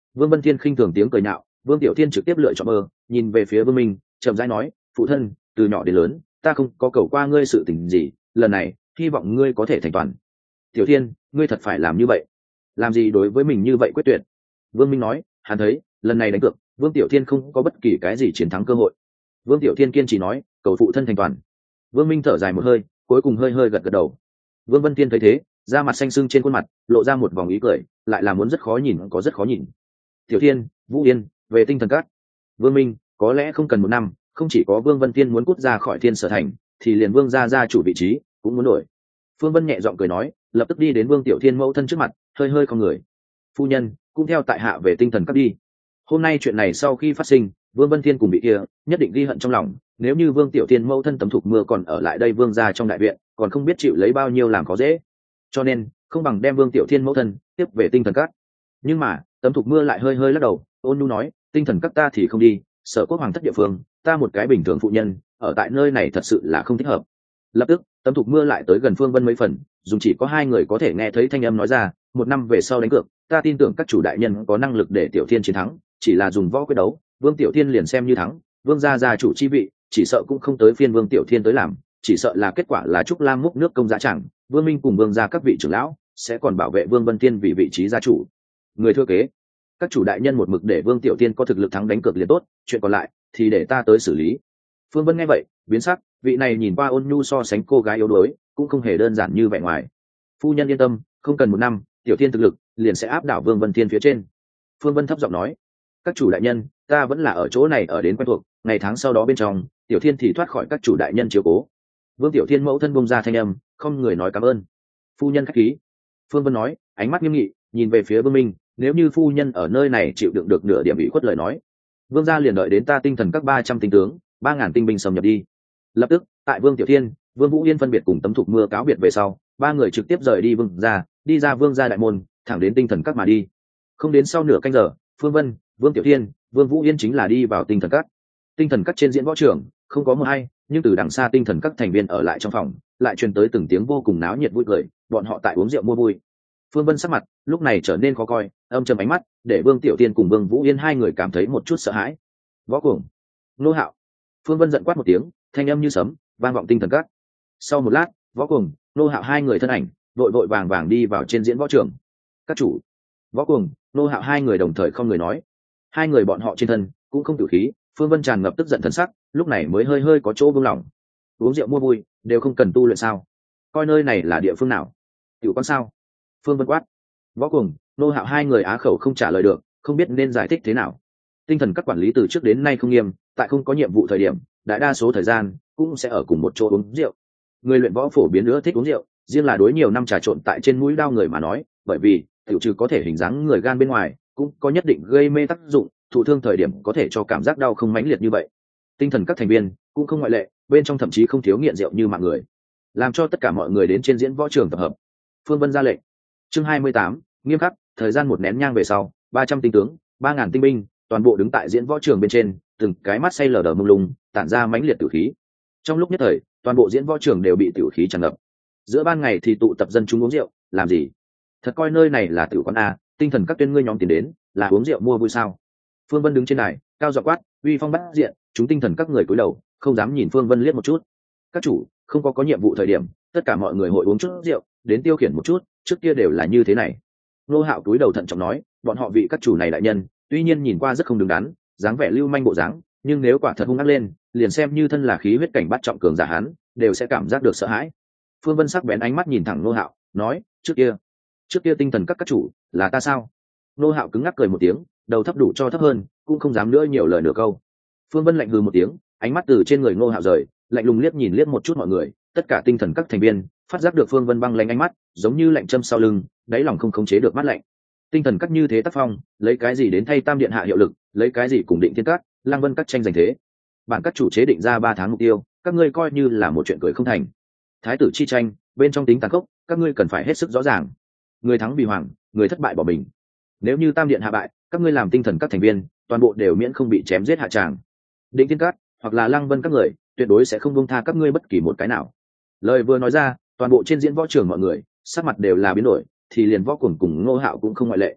[SPEAKER 1] Vương Vân Thiên khinh thường tiếng cười nhạo, Vương Tiểu Thiên trực tiếp lựa chọn mơ, nhìn về phía Vương Minh, chậm rãi nói, phụ thân, từ nhỏ đến lớn ta không có cầu qua ngươi sự tình gì, lần này hy vọng ngươi có thể thành toàn. Tiểu Thiên, ngươi thật phải làm như vậy? Làm gì đối với mình như vậy quyết tuyệt? Vương Minh nói, hắn thấy lần này đánh cược Vương Tiểu Thiên không có bất kỳ cái gì chiến thắng cơ hội. Vương Tiểu Thiên kiên trì nói, cầu phụ thân thành toàn. Vương Minh thở dài một hơi, cuối cùng hơi hơi gật gật đầu. Vương Vân Thiên thấy thế, da mặt xanh sưng trên khuôn mặt lộ ra một vòng ý cười, lại là muốn rất khó nhìn, có rất khó nhìn. Tiểu Thiên, Vũ Yên, về tinh thần các. Vương Minh, có lẽ không cần một năm, không chỉ có Vương Vân Thiên muốn cút ra khỏi Thiên Sở Thành, thì liền Vương gia chủ vị trí cũng muốn đổi. Phương Vân nhẹ giọng cười nói, lập tức đi đến Vương Tiểu Thiên mẫu thân trước mặt, hơi hơi không người. Phu nhân, cũng theo tại hạ về tinh thần các đi. Hôm nay chuyện này sau khi phát sinh, Vương Vân Thiên cùng bị kia nhất định ghi hận trong lòng, nếu như Vương Tiểu Thiên mẫu thân Tấm Thục Mưa còn ở lại đây Vương gia trong đại viện, còn không biết chịu lấy bao nhiêu làm khó dễ. Cho nên, không bằng đem Vương Tiểu Thiên mẫu thân tiếp về tinh thần các. Nhưng mà, Tấm Thục Mưa lại hơi hơi lắc đầu, ôn nhu nói, tinh thần các ta thì không đi, Sở Quốc hoàng thất địa phương, ta một cái bình thường phụ nhân, ở tại nơi này thật sự là không thích hợp. Lập tức, Tấm Thục Mưa lại tới gần Phương Vân mấy phần, dùng chỉ có hai người có thể nghe thấy thanh âm nói ra, một năm về sau đánh cược, ta tin tưởng các chủ đại nhân có năng lực để Tiểu Thiên chiến thắng, chỉ là dùng võ quyết đấu, Vương Tiểu Thiên liền xem như thắng, Vương gia chủ chi vị, chỉ sợ cũng không tới phiên Vương Tiểu Thiên tới làm, chỉ sợ là kết quả là Trúc Lam múc nước công giá chẳng, Vương Minh cùng Vương gia các vị trưởng lão sẽ còn bảo vệ Vương Vân Thiên vì vị trí gia chủ. Người thừa kế, các chủ đại nhân một mực để Vương Tiểu Thiên có thực lực thắng đánh cược liền tốt, chuyện còn lại thì để ta tới xử lý. Phương Vân nghe vậy, biến sắc, vị này nhìn qua ôn nhu so sánh cô gái yếu đuối, cũng không hề đơn giản như vẻ ngoài. Phu nhân yên tâm, không cần một năm, Tiểu Thiên thực lực liền sẽ áp đảo Vương Vân Thiên phía trên. Phương Vân thấp giọng nói, các chủ đại nhân, ta vẫn là ở chỗ này ở đến quen thuộc, ngày tháng sau đó bên trong, Tiểu Thiên thì thoát khỏi các chủ đại nhân chiếu cố. Vương Tiểu Thiên mẫu thân bông ra thanh âm, không người nói cảm ơn. Phu nhân khách khí. Phương Vân nói, ánh mắt nghiêm nghị, nhìn về phía Vương Minh, nếu như phu nhân ở nơi này chịu đựng được nửa điểm ủy khuất lời nói, Vương gia liền đợi đến ta tinh thần các 300 tinh tướng, 3.000 tinh binh xâm nhập đi. Lập tức, tại Vương Tiểu Thiên, Vương Vũ Yên phân biệt cùng Tấm Thục Mưa cáo biệt về sau, ba người trực tiếp rời đi Vương gia, đi ra Vương gia đại môn, thẳng đến tinh thần các mà đi. Không đến sau nửa canh giờ, Phương Vân, Vương Tiểu Thiên, Vương Vũ Yên chính là đi vào tinh thần các. Tinh thần các trên diễn võ trường không có một ai, nhưng từ đằng xa tinh thần các thành viên ở lại trong phòng, lại truyền tới từng tiếng vô cùng náo nhiệt vui cười, bọn họ tại uống rượu mua vui. Phương Vân sắc mặt lúc này trở nên khó coi, âm trầm ánh mắt, để Vương Tiểu Thiên cùng Vương Vũ Yên hai người cảm thấy một chút sợ hãi. Võ cuồng, nô hạo. Phương Vân giận quát một tiếng, thanh âm như sấm, vang vọng tinh thần các. Sau một lát, Võ cuồng, nô hạo hai người thân ảnh vội vội vàng vàng đi vào trên diễn võ trường. Các chủ. Võ cuồng, nô hạo hai người đồng thời không người nói. Hai người bọn họ trên thân cũng không tử khí. Phương Vân tràn ngập tức giận thần sắc, lúc này mới hơi hơi có chỗ buông lỏng. Uống rượu mua vui đều không cần tu luyện sao? Coi nơi này là địa phương nào? Tiểu quan sao? Phương Vân quát. Võ cuồng, nô hạo hai người á khẩu không trả lời được, không biết nên giải thích thế nào. Tinh thần các quản lý từ trước đến nay không nghiêm, tại không có nhiệm vụ thời điểm, đại đa số thời gian cũng sẽ ở cùng một chỗ uống rượu. Người luyện võ phổ biến nữa thích uống rượu, riêng là đối nhiều năm trà trộn tại trên mũi đao người mà nói, bởi vì tiểu trừ có thể hình dáng người gan bên ngoài, cũng có nhất định gây mê tác dụng, thụ thương thời điểm có thể cho cảm giác đau không mãnh liệt như vậy. Tinh thần các thành viên cũng không ngoại lệ, bên trong thậm chí không thiếu nghiện rượu như mạng người, làm cho tất cả mọi người đến trên diễn võ trường tập hợp. Phương Vân ra lệnh. Chương 28, nghiêm khắc, thời gian một nén nhang về sau, 300 tinh tướng, 3.000 tinh binh, toàn bộ đứng tại diễn võ trường bên trên, từng cái mắt say lờ đờ mông lung, tản ra mãnh liệt tử khí. Trong lúc nhất thời, toàn bộ diễn võ trường đều bị tử khí tràn ngập. Giữa ban ngày thì tụ tập dân chúng uống rượu, làm gì? Thật coi nơi này là tử quán a, tinh thần các tuyên ngươi nhóm tiền đến, là uống rượu mua vui sao? Phương Vân đứng trên đài, cao giọng quát, uy phong bát diện, chúng tinh thần các người cúi đầu, không dám nhìn Phương Vân liếc một chút. Các chủ, không có nhiệm vụ thời điểm, tất cả mọi người hội uống chút rượu, đến tiêu khiển một chút, trước kia đều là như thế này. Nô Hạo cúi đầu thận trọng nói, bọn họ vị các chủ này đại nhân, tuy nhiên nhìn qua rất không đứng đắn, dáng vẻ lưu manh bộ dáng, nhưng nếu quả thật hung ác lên, liền xem như thân là khí huyết cảnh bắt trọng cường giả hắn, đều sẽ cảm giác được sợ hãi. Phương Vân sắc bén ánh mắt nhìn thẳng Nô Hạo, nói, trước kia tinh thần các chủ là ta sao? Nô Hạo cứng ngắc cười một tiếng, đầu thấp đủ cho thấp hơn, cũng không dám nữa nhiều lời nửa câu. Phương Vân lạnh hừ một tiếng, ánh mắt từ trên người Nô Hạo rời, lạnh lùng liếc một chút mọi người, tất cả tinh thần các thành viên phát giác được Phương Vân băng lãnh ánh mắt, giống như lạnh châm sau lưng, đáy lòng không khống chế được mắt lạnh. Tinh thần các như thế tác phong, lấy cái gì đến thay Tam điện hạ hiệu lực, lấy cái gì cùng Định Thiên các, Lang Vân các tranh giành thế? Bản các chủ chế định ra 3 tháng mục tiêu, các ngươi coi như là một chuyện cười không thành. Thái tử chi tranh, bên trong tính tàn khốc, các ngươi cần phải hết sức rõ ràng. Người thắng vì hoàng, người thất bại bỏ mình. Nếu như Tam điện hạ bại, các ngươi làm tinh thần các thành viên, toàn bộ đều miễn không bị chém giết hạ tràng. Định Thiên các hoặc là Lăng Vân các người, tuyệt đối sẽ không buông tha các ngươi bất kỳ một cái nào. Lời vừa nói ra, toàn bộ trên diễn võ trường mọi người sắc mặt đều là biến đổi, thì liền Võ Cuồng cùng Ngô Hạo cũng không ngoại lệ.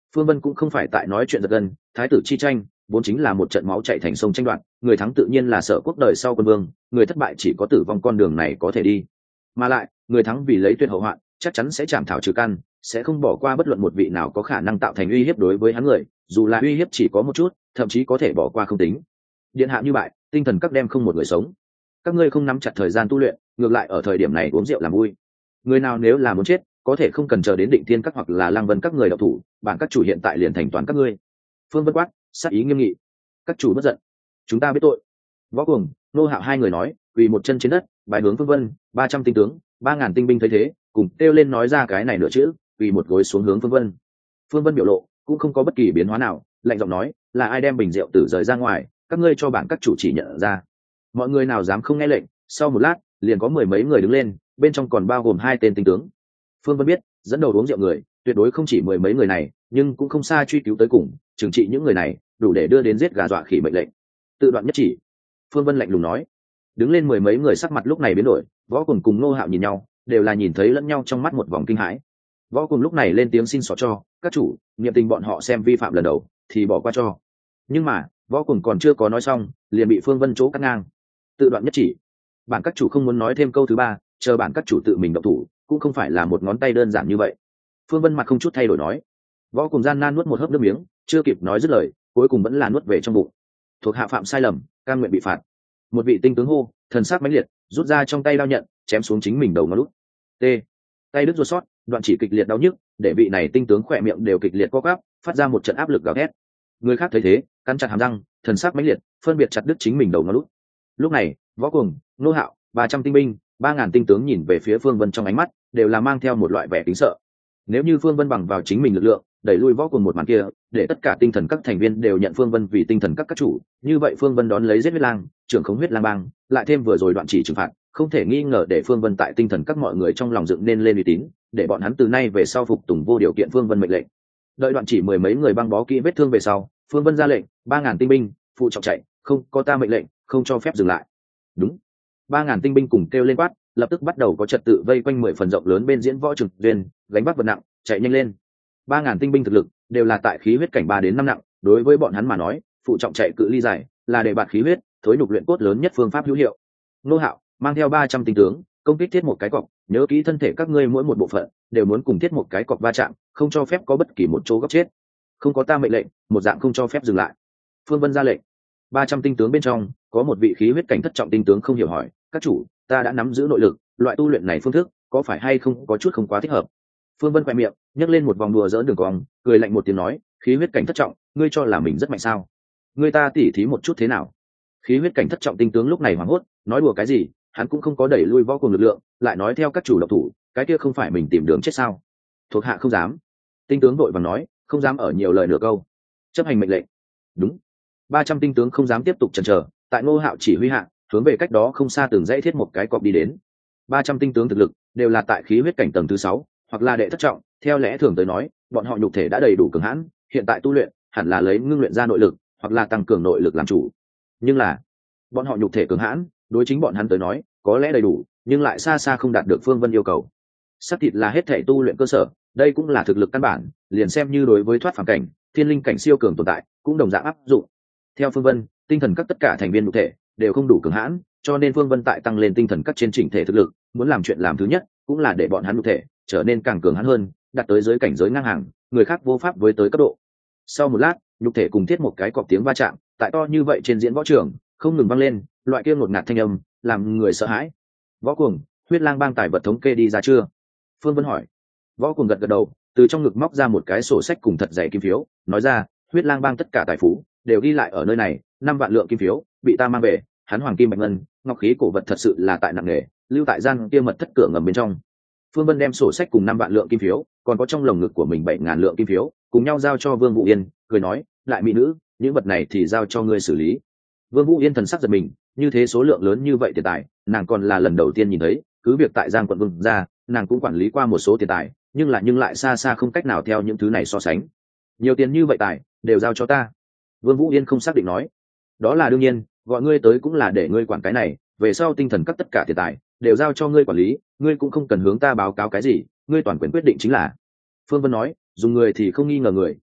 [SPEAKER 1] Phương Vân cũng không phải tại nói chuyện giật gân, thái tử chi tranh vốn chính là một trận máu chảy thành sông tranh đoạt, người thắng tự nhiên là Sở Quốc đời sau quân vương, người thất bại chỉ có tử vong con đường này có thể đi. Mà lại, người thắng vì lấy tuyệt hậu hoạn, chắc chắn sẽ chạm thảo trừ căn, sẽ không bỏ qua bất luận một vị nào có khả năng tạo thành uy hiếp đối với hắn người, dù là uy hiếp chỉ có một chút, thậm chí có thể bỏ qua không tính. Điện hạ như bại, tinh thần các đem không một người sống. Các ngươi không nắm chặt thời gian tu luyện, ngược lại ở thời điểm này uống rượu làm vui. Người nào nếu là muốn chết, có thể không cần chờ đến Định Thiên các hoặc là Lăng Vân các người đạo thủ, bản các chủ hiện tại liền thành toàn các ngươi. Phương Vân quát, sát ý nghiêm nghị. Các chủ bất giận, chúng ta biết tội. Võ Cuồng, Nô Hạo hai người nói, quỳ một chân trên đất, bài hướng Phương Vân, 300 tinh tướng, 3000 tinh binh thấy thế, cùng kêu lên nói ra cái này nửa chữ, quỳ một gối xuống hướng Phương Vân. Phương Vân biểu lộ cũng không có bất kỳ biến hóa nào, lạnh giọng nói, là ai đem bình rượu tử rời ra ngoài, các ngươi cho bản các chủ chỉ nhận ra. Mọi người nào dám không nghe lệnh, sau một lát, liền có mười mấy người đứng lên, bên trong còn bao gồm 2 tên tinh tướng. Phương Vân biết, dẫn đầu uống rượu người, tuyệt đối không chỉ mười mấy người này, nhưng cũng không xa truy cứu tới cùng, trừng trị những người này, đủ để đưa đến giết gà dọa khỉ mệnh lệnh. Tự đoạn nhất chỉ. Phương Vân lạnh lùng nói. Đứng lên mười mấy người sắc mặt lúc này biến đổi, Võ Cuồng cùng Nô Hạo nhìn nhau, đều là nhìn thấy lẫn nhau trong mắt một vòng kinh hãi. Võ Cuồng lúc này lên tiếng xin xỏ cho, các chủ, niệm tình bọn họ xem vi phạm lần đầu, thì bỏ qua cho. Nhưng mà, Võ Cuồng còn chưa có nói xong, liền bị Phương Vân chỗ cắt ngang. Tự đoạn nhất chỉ. Bản các chủ không muốn nói thêm câu thứ ba, chờ bản các chủ tự mình động thủ, cũng không phải là một ngón tay đơn giản như vậy. Phương Vân mặt không chút thay đổi nói. Võ Cuồng gian nan nuốt một hớp nước miếng, chưa kịp nói dứt lời, cuối cùng vẫn là nuốt về trong bụng. Thuộc hạ phạm sai lầm, cam nguyện bị phạt. Một vị tinh tướng hô, thần sắc mãnh liệt, rút ra trong tay đao nhận, chém xuống chính mình đầu ngón út. T. Tay đứt ruột sót, đoạn chỉ kịch liệt đau nhức, để vị này tinh tướng khỏe miệng đều kịch liệt co quắp, phát ra một trận áp lực gào thét. Người khác thấy thế, cắn chặt hàm răng, thần sắc mãnh liệt, phân biệt chặt đứt chính mình đầu ngón út. Lúc này, Võ Cuồng, Nô Hạo, 300 tinh binh, 3000 tinh tướng nhìn về phía Phương Vân trong ánh mắt đều là mang theo một loại vẻ kính sợ. Nếu như Phương Vân bằng vào chính mình lực lượng đẩy lui Võ Cuồng một màn kia, để tất cả tinh thần các thành viên đều nhận Phương Vân vì tinh thần các chủ, như vậy Phương Vân đón lấy giết huyết lang, trưởng khống huyết lang bang, lại thêm vừa rồi đoạn chỉ trừng phạt, không thể nghi ngờ để Phương Vân tại tinh thần các mọi người trong lòng dựng nên lên uy tín, để bọn hắn từ nay về sau phục tùng vô điều kiện Phương Vân mệnh lệnh. Đợi đoạn chỉ mười mấy người băng bó kỹ vết thương về sau, Phương Vân ra lệnh, 3000 tinh binh, phụ trọng chạy, không có ta mệnh lệnh, không cho phép dừng lại. Đúng. 3000 tinh binh cùng kêu lên quát, lập tức bắt đầu có trật tự vây quanh 10 phần rộng lớn bên diễn võ trực duyên, gánh vác vật nặng, chạy nhanh lên. 3000 tinh binh thực lực đều là tại khí huyết cảnh 3 đến 5 nặng, đối với bọn hắn mà nói, phụ trọng chạy cự ly dài là để bạt khí huyết, thối nhục luyện cốt lớn nhất phương pháp hữu hiệu. Nô Hạo mang theo 300 tinh tướng, công kích thiết một cái cọc, nhớ kỹ thân thể các ngươi mỗi một bộ phận đều muốn cùng thiết một cái cọc va chạm, không cho phép có bất kỳ một chỗ góc chết. Không có ta mệnh lệnh, một dạng không cho phép dừng lại. Phương Vân ra lệnh. 300 tinh tướng bên trong có một vị khí huyết cảnh thất trọng tinh tướng không hiểu hỏi, các chủ, ta đã nắm giữ nội lực, loại tu luyện này phương thức có phải hay không có chút không quá thích hợp? Phương Vân khoe miệng nhấc lên một vòng đùa dỡn đường cong, cười lạnh một tiếng nói, khí huyết cảnh thất trọng, ngươi cho là mình rất mạnh sao? Ngươi ta tỉ thí một chút thế nào? Khí huyết cảnh thất trọng tinh tướng lúc này hoảng hốt, nói đùa cái gì? Hắn cũng không có đẩy lui Võ Cuồng lực lượng, lại nói theo các chủ độc thủ, cái kia không phải mình tìm đường chết sao? Thuộc hạ không dám. Tinh tướng vội vàng nói, không dám ở nhiều lời nửa câu. Chấp hành mệnh lệnh. Đúng. 300 tinh tướng không dám tiếp tục chần chờ, tại Ngô Hạo chỉ huy hạ, hướng về cách đó không xa từng dãy thiết một cái cọp đi đến. 300 tinh tướng thực lực đều là tại khí huyết cảnh tầng thứ 6, hoặc là đệ thất trọng, theo lẽ thường tới nói, bọn họ nhục thể đã đầy đủ cường hãn, hiện tại tu luyện hẳn là lấy ngưng luyện ra nội lực, hoặc là tăng cường nội lực làm chủ. Nhưng là, bọn họ nhục thể cường hãn, đối chính bọn hắn tới nói, có lẽ đầy đủ, nhưng lại xa xa không đạt được Phương Vân yêu cầu. Sắc thịt là hết thể tu luyện cơ sở, đây cũng là thực lực căn bản, liền xem như đối với thoát phàm cảnh, thiên linh cảnh siêu cường tồn tại, cũng đồng dạng áp dụng. Theo Phương Vân, tinh thần các tất cả thành viên nhục thể đều không đủ cường hãn, cho nên Phương Vân tại tăng lên tinh thần các trên chỉnh thể thực lực, muốn làm chuyện làm thứ nhất, cũng là để bọn hắn nhục thể trở nên càng cường hãn hơn, đạt tới giới cảnh giới ngang hàng, người khác vô pháp với tới cấp độ. Sau một lát, nhục thể cùng thiết một cái cọp tiếng va chạm, tại to như vậy trên diễn võ trường, không ngừng vang lên, loại kia ngột ngạt thanh âm, làm người sợ hãi. Võ Cuồng, huyết lang bang tài vật thống kê đi ra chưa? Phương Vân hỏi. Võ Cuồng gật gật đầu, từ trong ngực móc ra một cái sổ sách cùng thật dày kim phiếu, nói ra, huyết lang bang tất cả tài phú đều ghi lại ở nơi này, 5 vạn lượng kim phiếu bị ta mang về, hắn hoàng kim bạch ngân, ngọc khí cổ vật thật sự là tại nặng nghề, lưu tại gian kia mật thất cửa ngầm bên trong. Phương Vân đem sổ sách cùng 5 vạn lượng kim phiếu, còn có trong lồng ngực của mình 7000 lượng kim phiếu, cùng nhau giao cho Vương Vũ Yên, cười nói, lại mỹ nữ, những vật này thì giao cho ngươi xử lý. Vương Vũ Yên thần sắc giật mình, như thế số lượng lớn như vậy tiền tài, nàng còn là lần đầu tiên nhìn thấy, cứ việc tại Giang quận Vương gia, nàng cũng quản lý qua một số tiền tài, nhưng lại xa xa không cách nào theo những thứ này so sánh. Nhiều tiền như vậy tài, đều giao cho ta. Vương Vũ Yên không xác định nói, đó là đương nhiên, gọi ngươi tới cũng là để ngươi quản cái này, về sau tinh thần các tất cả tiền tài đều giao cho ngươi quản lý, ngươi cũng không cần hướng ta báo cáo cái gì, ngươi toàn quyền quyết định chính là. Phương Vân nói, dùng người thì không nghi ngờ người,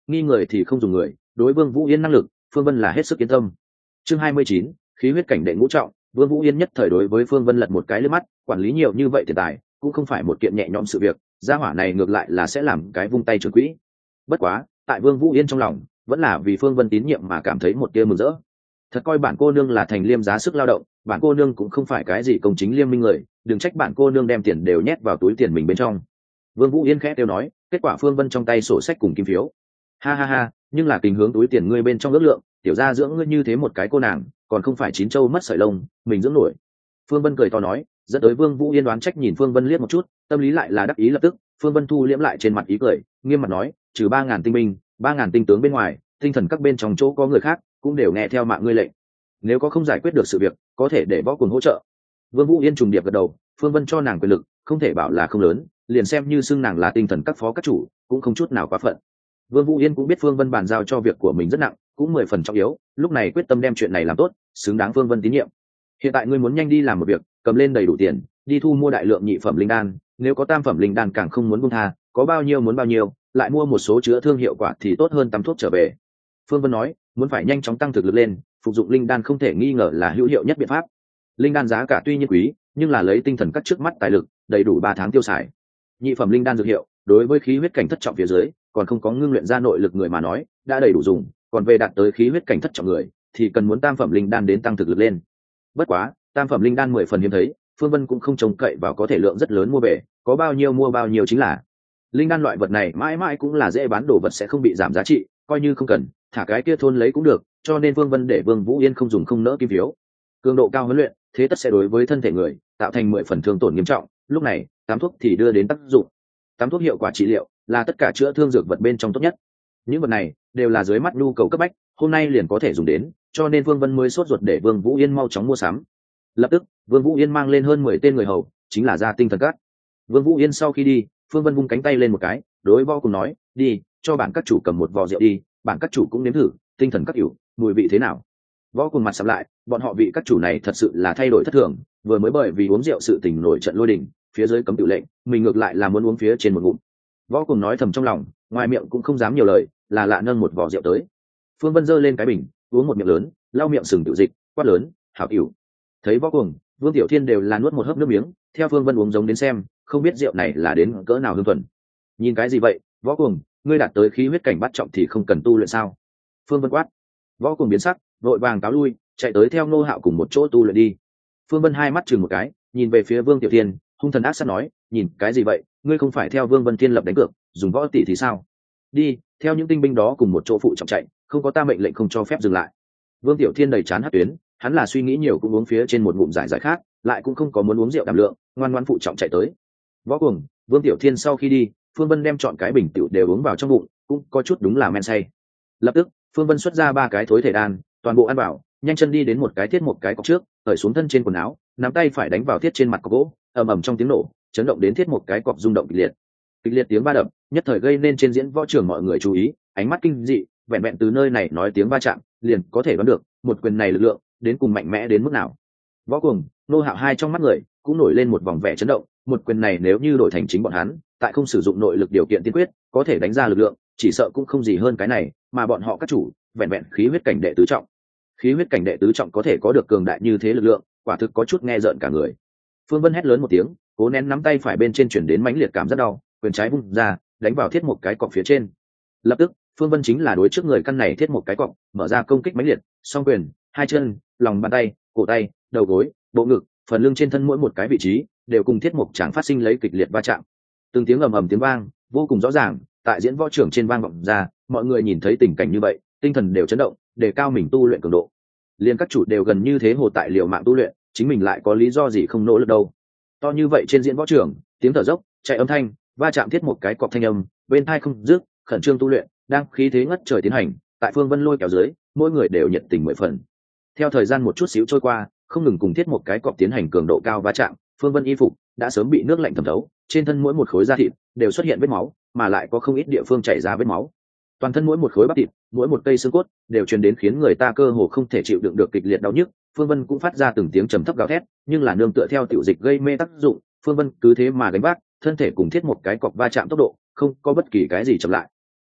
[SPEAKER 1] nghi người thì không dùng người, đối Vương Vũ Yên năng lực Phương Vân là hết sức yên tâm. Chương 29, khí huyết cảnh đệ ngũ trọng. Vương Vũ Yên nhất thời đối với Phương Vân lật một cái liếc mắt, quản lý nhiều như vậy tiền tài cũng không phải một kiện nhẹ nhõm sự việc, gia hỏa này ngược lại là sẽ làm cái vung tay trưởng quỹ. Bất quá tại Vương Vũ Yên trong lòng vẫn là vì Phương Vân tín nhiệm mà cảm thấy một tia mừng rỡ. Thật coi bản cô nương là thành liêm giá sức lao động, bản cô nương cũng không phải cái gì công chính liêm minh người, đừng trách bản cô nương đem tiền đều nhét vào túi tiền mình bên trong. Vương Vũ Yên khẽ kêu nói, kết quả Phương Vân trong tay sổ sách cùng kim phiếu. Ha ha ha, nhưng là tình hướng túi tiền ngươi bên trong ước lượng, tiểu gia dưỡng ngươi như thế một cái cô nàng, còn không phải chín châu mất sợi lông, mình dưỡng nổi. Phương Vân cười to nói, dẫn tới Vương Vũ Yên đoán trách nhìn Phương Vân liếc một chút, tâm lý lại là đắc ý lập tức. Phương Vân thu liễm lại trên mặt ý cười, nghiêm mặt nói, trừ 3.000 tinh binh, 3.000 tinh tướng bên ngoài, tinh thần các bên trong chỗ có người khác cũng đều nghe theo mạng ngươi lệnh. Nếu có không giải quyết được sự việc, có thể để võ cùng hỗ trợ. Vương Vũ Yên trùng điệp gật đầu, Phương Vân cho nàng quyền lực, không thể bảo là không lớn, liền xem như xưng nàng là tinh thần các phó các chủ, cũng không chút nào quá phận. Vương Vũ Yên cũng biết Phương Vân bàn giao cho việc của mình rất nặng, cũng 10 phần trọng yếu, lúc này quyết tâm đem chuyện này làm tốt, xứng đáng Phương Vân tín nhiệm. Hiện tại ngươi muốn nhanh đi làm một việc, cầm lên đầy đủ tiền, đi thu mua đại lượng nhị phẩm linh đan, nếu có tam phẩm linh đan càng không muốn buông tha, có bao nhiêu muốn bao nhiêu, lại mua một số chữa thương hiệu quả thì tốt hơn tắm thuốc trở về. Phương Vân nói, muốn phải nhanh chóng tăng thực lực lên, phục dụng linh đan không thể nghi ngờ là hữu hiệu nhất biện pháp. Linh đan giá cả tuy nhiên quý, nhưng là lấy tinh thần các trước mắt tài lực, đầy đủ 3 tháng tiêu xài. Nhị phẩm linh đan dược hiệu, đối với khí huyết cảnh thất trọng phía dưới, còn không có ngưng luyện ra nội lực người mà nói, đã đầy đủ dùng, còn về đạt tới khí huyết cảnh thất trọng người, thì cần muốn tam phẩm linh đan đến tăng thực lực lên. Bất quá, tam phẩm linh đan 10 phần hiếm thấy, Phương Vân cũng không trông cậy vào có thể lượng rất lớn mua về, có bao nhiêu mua bao nhiêu chính là. Linh đan loại vật này mãi mãi cũng là dễ bán đồ vật sẽ không bị giảm giá trị, coi như không cần, thả cái kia thôn lấy cũng được, cho nên Phương Vân để Vương Vũ Yên không dùng không nỡ kim phiếu. Cường độ cao huấn luyện, thế tất sẽ đối với thân thể người tạo thành 10 phần thương tổn nghiêm trọng, lúc này, tám thuốc thì đưa đến tác dụng. Tám thuốc hiệu quả trị liệu là tất cả chữa thương dược vật bên trong tốt nhất. Những vật này đều là dưới mắt nhu cầu cấp bách, hôm nay liền có thể dùng đến, cho nên Vương Vân mới sốt ruột để Vương Vũ Yên mau chóng mua sắm. Lập tức, Vương Vũ Yên mang lên hơn 10 tên người hầu, chính là ra tinh thần các. Vương Vũ Yên sau khi đi, Phương Vân vung cánh tay lên một cái, đối võ cùng nói, đi, cho bản các chủ cầm một vò rượu đi, bản các chủ cũng nếm thử, tinh thần các hữu, mùi vị thế nào. Võ cùng mặt sầm lại, bọn họ vị các chủ này thật sự là thay đổi thất thường, vừa mới bởi vì uống rượu sự tình nổi trận lôi đình, phía dưới cấm tự lệnh, mình ngược lại là muốn uống phía trên một ngụm. Võ cùng nói thầm trong lòng, ngoài miệng cũng không dám nhiều lời, là lạ nâng một vò rượu tới. Phương Vân giơ lên cái bình, uống một miệng lớn, lau miệng sừng tự dịch, quát lớn, hảo cửu. Thấy võ cùng, Vương Tiểu Thiên đều là nuốt một hớp nước miếng, theo Phương Vân uống giống đến xem, không biết rượu này là đến cỡ nào hương thuần. Nhìn cái gì vậy, võ cùng, ngươi đạt tới khí huyết cảnh bắt trọng thì không cần tu luyện sao? Phương Vân quát. Võ cùng biến sắc, vội vàng cáo lui, chạy tới theo Ngô Hạo cùng một chỗ tu luyện đi. Phương Vân hai mắt chừng một cái, nhìn về phía Vương Tiểu Thiên, hung thần ác sát nói, nhìn cái gì vậy, ngươi không phải theo Vương Vân Thiên lập đánh cược, dùng võ tỷ thì sao? Đi, theo những tinh binh đó cùng một chỗ phụ trọng chạy, không có ta mệnh lệnh không cho phép dừng lại. Vương Tiểu Thiên đầy chán hất tuyến, hắn là suy nghĩ nhiều cũng uống phía trên một ngụm giải khác, lại cũng không có muốn uống rượu đảm lượng, ngoan ngoãn phụ trọng chạy tới. Võ cùng, Vương Tiểu Thiên sau khi đi, Phương Vân đem chọn cái bình tiểu đều uống vào trong bụng, cũng có chút đúng là men say. Lập tức, Phương Vân xuất ra 3 cái thối thể đan, toàn bộ ăn vào, nhanh chân đi đến một cái thiết một cái cọc trước, cởi xuống thân trên quần áo, nắm tay phải đánh vào thiết trên mặt cọc gỗ, ầm ầm trong tiếng nổ, chấn động đến thiết một cái cọc rung động kịch liệt. Kịch liệt tiếng va đập, nhất thời gây nên trên diễn võ trường mọi người chú ý, ánh mắt kinh dị, vẹn vẹn từ nơi này nói tiếng va chạm, liền có thể đoán được, một quyền này lực lượng đến cùng mạnh mẽ đến mức nào. Võ Cuồng, Nô Hạo hai trong mắt người cũng nổi lên một vòng vẻ chấn động, một quyền này nếu như đổi thành chính bọn hắn, tại không sử dụng nội lực điều kiện tiên quyết, có thể đánh ra lực lượng, chỉ sợ cũng không gì hơn cái này, mà bọn họ các chủ, vẹn vẹn khí huyết cảnh đệ tứ trọng. Khí huyết cảnh đệ tứ trọng có thể có được cường đại như thế lực lượng, quả thực có chút nghe rợn cả người. Phương Vân hét lớn một tiếng, cố nén nắm tay phải bên trên chuyển đến mãnh liệt cảm rất đau, quyền trái vung ra, đánh vào thiết một cái cọc phía trên. Lập tức, Phương Vân chính là đối trước người căn này thiết một cái cọc, mở ra công kích mãnh liệt, song quyền, hai chân, lòng bàn tay, cổ tay, đầu gối, bộ ngực, phần lưng trên thân mỗi một cái vị trí đều cùng thiết mục chẳng phát sinh lấy kịch liệt va chạm. Từng tiếng ầm ầm tiếng vang vô cùng rõ ràng tại diễn võ trưởng trên vang vọng ra, mọi người nhìn thấy tình cảnh như vậy, tinh thần đều chấn động, để cao mình tu luyện cường độ. Liên các chủ đều gần như thế hồ tại liều mạng tu luyện, chính mình lại có lý do gì không nỗ lực đâu. To như vậy trên diễn võ trưởng, tiếng thở dốc, chạy âm thanh, va chạm thiết một cái cọc thanh âm, bên tai không dứt, khẩn trương tu luyện, đang khí thế ngất trời tiến hành, tại Phương Vân lôi kéo dưới, mỗi người đều nhiệt tình mười phần. Theo thời gian một chút xíu trôi qua, không ngừng cùng thiết một cái cọc tiến hành cường độ cao va chạm, Phương Vân y phục đã sớm bị nước lạnh thẩm thấu, trên thân mỗi một khối da thịt đều xuất hiện vết máu, mà lại có không ít địa phương chảy ra vết máu. Toàn thân mỗi một khối bắp thịt, mỗi một cây xương cốt đều truyền đến khiến người ta cơ hồ không thể chịu đựng được kịch liệt đau nhức. Phương Vân cũng phát ra từng tiếng trầm thấp gào thét, nhưng là nương tựa theo tiểu dịch gây mê tác dụng, Phương Vân cứ thế mà gánh vác, thân thể cùng thiết một cái cọc va chạm tốc độ, không có bất kỳ cái gì chậm lại.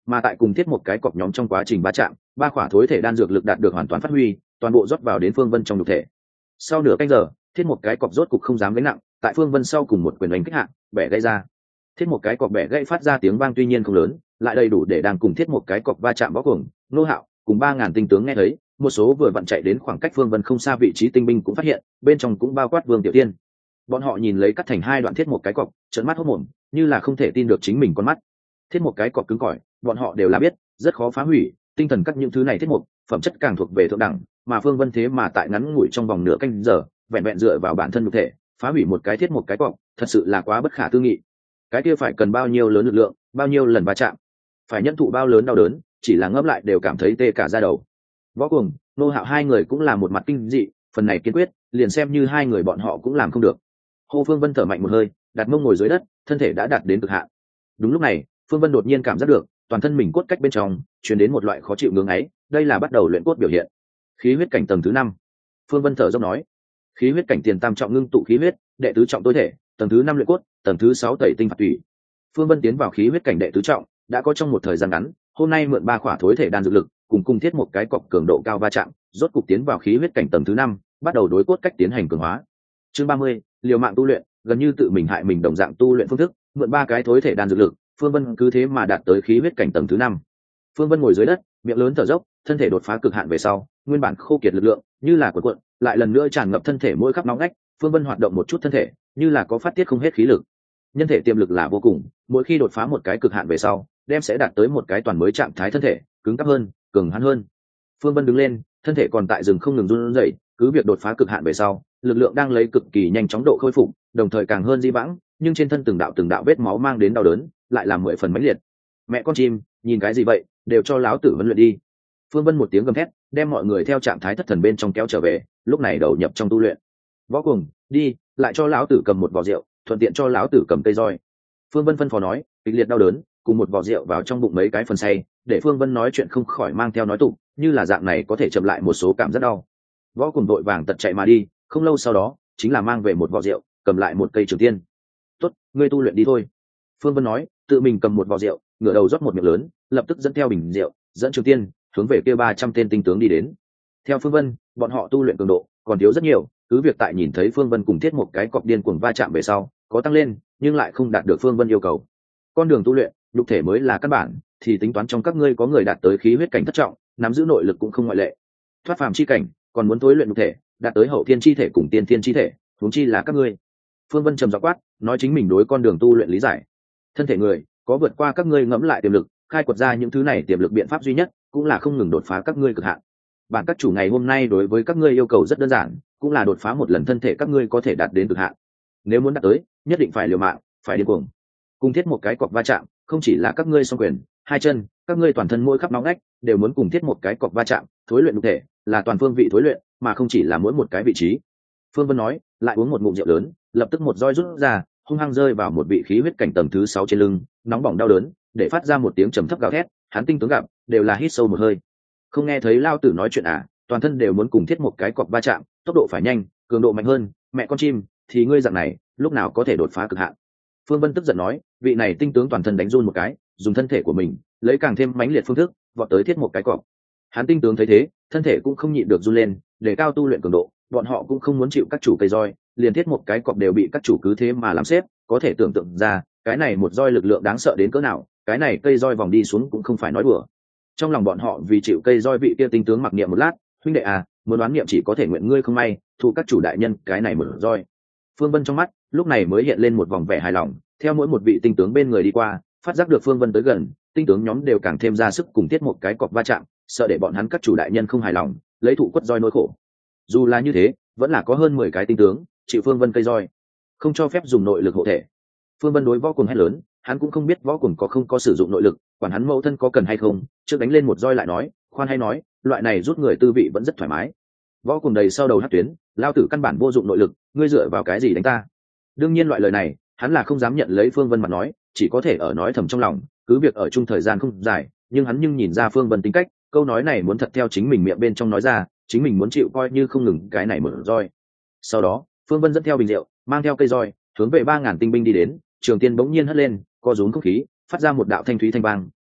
[SPEAKER 1] mà tại cùng thiết một cái cọc nhóm trong quá trình va chạm, ba khỏa thối thể đan dược lực đạt được hoàn toàn phát huy, toàn bộ rót vào đến Phương Vân trong nhục thể. Sau nửa canh giờ, thiết một cái cọc rốt cục không dám gánh nặng, tại Phương Vân sau cùng một quyền đánh kích hạ, bẻ gãy ra. Thiết một cái cọc bẻ gãy phát ra tiếng vang tuy nhiên không lớn, lại đầy đủ để đang cùng thiết một cái cọc va chạm Võ Cuồng, Nô Hạo cùng 3000 tinh tướng nghe thấy. Một số vừa vặn chạy đến khoảng cách Phương Vân không xa vị trí tinh binh cũng phát hiện, bên trong cũng bao quát Vương Tiểu Tiên. Bọn họ nhìn lấy cắt thành hai đoạn thiết một cái cọc, trợn mắt hốt mồm, như là không thể tin được chính mình con mắt. Thiết một cái cọc cứng cỏi, bọn họ đều là biết, rất khó phá hủy, tinh thần cắt những thứ này thiết một, phẩm chất càng thuộc về thượng đẳng, mà Phương Vân thế mà tại ngắn ngủi trong vòng nửa canh giờ, vẹn vẹn dựa vào bản thân nhục thể, phá hủy một cái thiết một cái cọc, thật sự là quá bất khả tư nghị. Cái kia phải cần bao nhiêu lớn lực lượng, bao nhiêu lần va chạm, phải nhận thụ bao lớn đau đớn, chỉ là ngẫm lại đều cảm thấy tê cả da đầu. Võ Cuồng, Nô Hạo hai người cũng là một mặt kinh dị, phần này kiên quyết, liền xem như hai người bọn họ cũng làm không được. Hồ Phương Vân thở mạnh một hơi, đặt mông ngồi dưới đất, thân thể đã đạt đến cực hạn. Đúng lúc này, Phương Vân đột nhiên cảm giác được, toàn thân mình cốt cách bên trong truyền đến một loại khó chịu ngưỡng ấy, đây là bắt đầu luyện cốt biểu hiện. Khí huyết cảnh tầng thứ 5. Phương Vân thở dốc nói, khí huyết cảnh tiền tam trọng ngưng tụ khí huyết, đệ tứ trọng tối thể, tầng thứ 5 luyện cốt, tầng thứ 6 tẩy tinh phạt tủy. Phương Vân tiến vào khí huyết cảnh đệ tứ trọng, đã có trong một thời gian ngắn, hôm nay mượn ba khỏa thối thể đan dược lực, cùng cung thiết một cái cọc cường độ cao va chạm, rốt cục tiến vào khí huyết cảnh tầng thứ 5, bắt đầu đối cốt cách tiến hành cường hóa. Chương 30, liều mạng tu luyện, gần như tự mình hại mình đồng dạng tu luyện phương thức, mượn ba cái thối thể đan dược lực, Phương Vân cứ thế mà đạt tới khí huyết cảnh tầng thứ 5. Phương Vân ngồi dưới đất, miệng lớn thở dốc, thân thể đột phá cực hạn về sau, nguyên bản khô kiệt lực lượng, như là cuộn cuộn, lại lần nữa tràn ngập thân thể mỗi khắp nóng ngách, Phương Vân hoạt động một chút thân thể, như là có phát tiết không hết khí lực. Nhân thể tiềm lực là vô cùng, mỗi khi đột phá một cái cực hạn về sau, đem sẽ đạt tới một cái toàn mới trạng thái thân thể, cứng cáp hơn, cường hãn hơn. Phương Vân đứng lên, thân thể còn tại rừng không ngừng run rẩy, cứ việc đột phá cực hạn về sau, lực lượng đang lấy cực kỳ nhanh chóng độ khôi phục, đồng thời càng hơn di vãng, nhưng trên thân từng đạo vết máu mang đến đau đớn, lại làm 10 phần mãnh liệt. Mẹ con chim, nhìn cái gì vậy, đều cho lão tử huấn luyện đi. Phương Vân một tiếng gầm thét, đem mọi người theo trạng thái thất thần bên trong kéo trở về, lúc này đầu nhập trong tu luyện. Võ Cuồng, đi, lại cho lão tử cầm một vò rượu, thuận tiện cho lão tử cầm cây roi. Phương Vân phân phó nói, kịch liệt đau đớn, cùng một vò rượu vào trong bụng mấy cái phần say, để Phương Vân nói chuyện không khỏi mang theo nói tụ, như là dạng này có thể chậm lại một số cảm giác đau. Võ Cuồng vội vàng tật chạy mà đi, không lâu sau đó, chính là mang về một vò rượu, cầm lại một cây trường tiên. Tốt, ngươi tu luyện đi thôi. Phương Vân nói, tự mình cầm một vò rượu, ngửa đầu rót một miệng lớn, lập tức dẫn theo bình rượu, dẫn trường tiên, hướng về kia 300 tên tinh tướng đi đến. Theo Phương Vân, bọn họ tu luyện cường độ còn thiếu rất nhiều, cứ việc tại nhìn thấy Phương Vân cùng thiết một cái cọc điên cuồng va chạm về sau, có tăng lên, nhưng lại không đạt được Phương Vân yêu cầu. Con đường tu luyện, nhục thể mới là căn bản, thì tính toán trong các ngươi có người đạt tới khí huyết cảnh thất trọng, nắm giữ nội lực cũng không ngoại lệ. Thoát phàm chi cảnh, còn muốn tối luyện nhục thể, đạt tới hậu thiên chi thể cùng tiên thiên chi thể, huống chi là các ngươi. Phương Vân trầm giọng quát, nói chính mình đối con đường tu luyện lý giải. Thân thể người, có vượt qua các ngươi ngẫm lại tiềm lực, khai quật ra những thứ này tiềm lực biện pháp duy nhất, cũng là không ngừng đột phá các ngươi cực hạn. Bản các chủ ngày hôm nay đối với các ngươi yêu cầu rất đơn giản, cũng là đột phá một lần thân thể các ngươi có thể đạt đến cực hạn. Nếu muốn đạt tới, nhất định phải liều mạng, phải điên cuồng. Cùng thiết một cái cọc va chạm, không chỉ là các ngươi song quyền, hai chân, các ngươi toàn thân mỗi khắp nóng ngách đều muốn cùng thiết một cái cọc va chạm, thối luyện nhục thể, là toàn phương vị thối luyện, mà không chỉ là mỗi một cái vị trí. Phương Vân nói, lại uống một ngụm rượu lớn, lập tức một roi rút ra, hung hăng rơi vào một vị khí huyết cảnh tầng thứ 6 trên lưng, nóng bỏng đau đớn, để phát ra một tiếng trầm thấp gào thét, hắn tinh tướng gặp, đều là hít sâu một hơi. Không nghe thấy lao tử nói chuyện à, toàn thân đều muốn cùng thiết một cái cọc va chạm, tốc độ phải nhanh, cường độ mạnh hơn, mẹ con chim, thì ngươi dạng này, lúc nào có thể đột phá cực hạn. Phương Vân tức giận nói, vị này tinh tướng toàn thân đánh run một cái, dùng thân thể của mình, lấy càng thêm mãnh liệt phương thức, vọt tới thiết một cái cọc. Hắn tinh tướng thấy thế, thân thể cũng không nhịn được run lên, để cao tu luyện cường độ, bọn họ cũng không muốn chịu các chủ cây roi, liền thiết một cái cọc đều bị các chủ cứ thế mà làm xếp, có thể tưởng tượng ra, cái này một roi lực lượng đáng sợ đến cỡ nào, cái này cây roi vòng đi xuống cũng không phải nói đùa. Trong lòng bọn họ vì chịu cây roi vị kia tinh tướng mặc niệm một lát, huynh đệ à, muốn đoán niệm chỉ có thể nguyện ngươi không may, thu các chủ đại nhân cái này mở roi. Phương Vân trong mắt lúc này mới hiện lên một vòng vẻ hài lòng, theo mỗi một vị tinh tướng bên người đi qua, phát giác được Phương Vân tới gần, tinh tướng nhóm đều càng thêm ra sức cùng thiết một cái cọc va chạm, sợ để bọn hắn các chủ đại nhân không hài lòng, lấy thụ quất roi nỗi khổ. Dù là như thế, vẫn là có hơn 10 cái tinh tướng chịu Phương Vân cây roi, không cho phép dùng nội lực hộ thể. Phương Vân đối Võ Cuồng hét lớn, hắn cũng không biết Võ Cuồng có không có sử dụng nội lực, quản hắn mẫu thân có cần hay không, trước đánh lên một roi lại nói, khoan hay nói, loại này rút người tư vị vẫn rất thoải mái. Võ Cuồng đầy sau đầu hất tuyến, lao tử căn bản vô dụng nội lực, ngươi dựa vào cái gì đánh ta? Đương nhiên loại lời này, hắn là không dám nhận lấy Phương Vân mặt nói, chỉ có thể ở nói thầm trong lòng, cứ việc ở chung thời gian không dài, nhưng hắn nhìn ra Phương Vân tính cách, câu nói này muốn thật theo chính mình miệng bên trong nói ra, chính mình muốn chịu coi như không ngừng cái này mở roi. Sau đó, Phương Vân dẫn theo bình rượu, mang theo cây roi, hướng về 3000 tinh binh đi đến, trường tiên bỗng nhiên hất lên, co rúm không khí, phát ra một đạo thanh thúy thanh vang,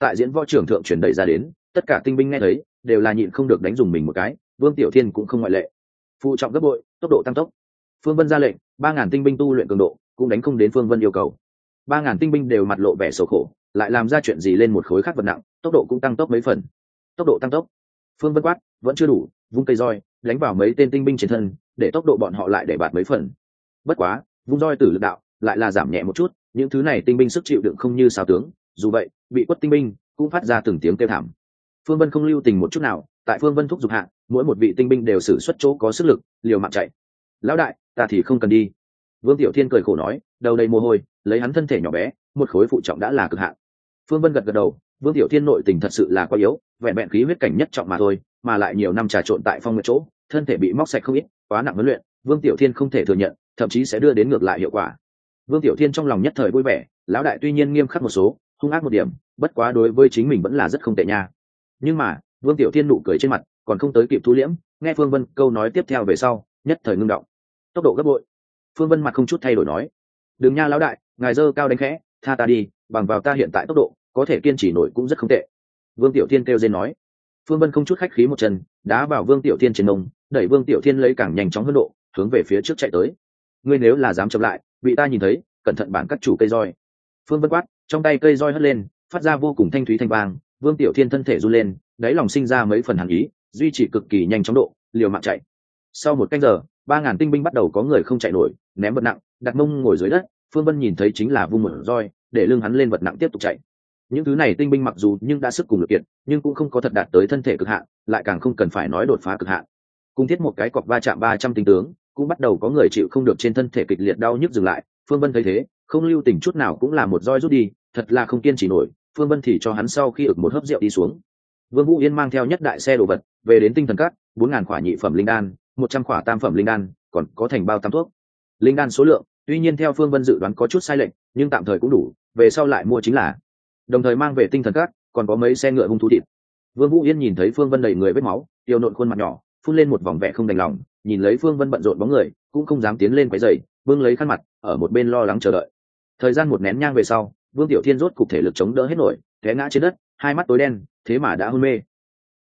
[SPEAKER 1] tại diễn võ trưởng thượng truyền đẩy ra đến, tất cả tinh binh nghe thấy đều là nhịn không được đánh dùng mình một cái, Vương Tiểu Thiên cũng không ngoại lệ. Phụ trọng gấp bội, tốc độ tăng tốc. Phương Vân ra lệnh, 3000 tinh binh tu luyện cường độ, cũng đánh không đến Phương Vân yêu cầu. 3000 tinh binh đều mặt lộ vẻ xấu khổ, lại làm ra chuyện gì lên một khối khác vật nặng, tốc độ cũng tăng tốc mấy phần. Tốc độ tăng tốc. Phương Vân quát, vẫn chưa đủ, vung cây roi, đánh vào mấy tên tinh binh trên thân, để tốc độ bọn họ lại để bạt mấy phần. Bất quá, vung roi tử lực đạo, lại là giảm nhẹ một chút, những thứ này tinh binh sức chịu đựng không như sao tướng, dù vậy, bị quất tinh binh cũng phát ra từng tiếng kêu thảm. Phương Vân không lưu tình một chút nào, tại Phương Vân thúc giục hạ, mỗi một vị tinh binh đều sử xuất chỗ có sức lực, liều mạng chạy. Lão đại, ta thì không cần đi. Vương Tiểu Thiên cười khổ nói, đầu đầy mồ hôi, lấy hắn thân thể nhỏ bé, một khối phụ trọng đã là cực hạn. Phương Vân gật gật đầu, Vương Tiểu Thiên nội tình thật sự là quá yếu, vẹn vẹn khí huyết cảnh nhất trọng mà thôi, mà lại nhiều năm trà trộn tại phong nguyệt chỗ, thân thể bị móc sạch không ít, quá nặng huấn luyện, Vương Tiểu Thiên không thể thừa nhận, thậm chí sẽ đưa đến ngược lại hiệu quả. Vương Tiểu Thiên trong lòng nhất thời vui vẻ, lão đại tuy nhiên nghiêm khắc một số, hung ác một điểm, bất quá đối với chính mình vẫn là rất không tệ nha. Nhưng mà, Vương Tiểu Thiên nụ cười trên mặt, còn không tới kịp thu liễm, nghe Phương Vân câu nói tiếp theo về sau, nhất thời ngưng động. Tốc độ gấp bội. Phương Vân mặt không chút thay đổi nói, đừng nha lão đại, ngài dơ cao đánh khẽ, tha ta đi, bằng vào ta hiện tại tốc độ, có thể kiên trì nổi cũng rất không tệ. Vương Tiểu Thiên kêu rên nói. Phương Vân không chút khách khí một chân đá vào Vương Tiểu Thiên trên mông, đẩy Vương Tiểu Thiên lấy càng nhanh chóng hơn độ, hướng về phía trước chạy tới. Ngươi nếu là dám chậm lại, bị ta nhìn thấy, cẩn thận bản cắt chủ cây roi. Phương Vân quát, trong tay cây roi hất lên, phát ra vô cùng thanh thúy thanh vang. Vương Tiểu Thiên thân thể run lên, đáy lòng sinh ra mấy phần hàn ý, duy trì cực kỳ nhanh chóng độ, liều mạng chạy. Sau một canh giờ, 3000 tinh binh bắt đầu có người không chạy nổi, ném vật nặng, đặt mông ngồi dưới đất. Phương Vân nhìn thấy chính là vung một roi, để lưng hắn lên vật nặng tiếp tục chạy. Những thứ này tinh binh mặc dù nhưng đã sức cùng lực kiện, nhưng cũng không có thật đạt tới thân thể cực hạn, lại càng không cần phải nói đột phá cực hạn. Cùng thiết một cái cọc va chạm 300 tinh tướng, cũng bắt đầu có người chịu không được trên thân thể kịch liệt đau nhức dừng lại. Phương Vân thấy thế, không lưu tình chút nào cũng là một roi rút đi, thật là không kiên trì nổi. Phương Vân thì cho hắn sau khi ực một hớp rượu đi xuống. Vương Vũ Yên mang theo nhất đại xe đồ vật về đến tinh thần cát, 4000 khỏa nhị phẩm linh đan, 100 khỏa tam phẩm linh đan, còn có thành bao tam thuốc. Linh đan số lượng, tuy nhiên theo Phương Vân dự đoán có chút sai lệch, nhưng tạm thời cũng đủ, về sau lại mua chính là. Đồng thời mang về tinh thần cát, còn có mấy xe ngựa hung thú thịt. Vương Vũ Yên nhìn thấy Phương Vân đầy người vết máu, tiêu nộn khuôn mặt nhỏ, phun lên một vòng vẻ không đành lòng, nhìn lấy Phương Vân bận rộn bóng người, cũng không dám tiến lên quấy rầy, bưng lấy khăn mặt, ở một bên lo lắng chờ đợi. Thời gian một nén nhang về sau, Vương Tiểu Thiên rốt cục thể lực chống đỡ hết nổi, té ngã trên đất, hai mắt tối đen, thế mà đã hôn mê.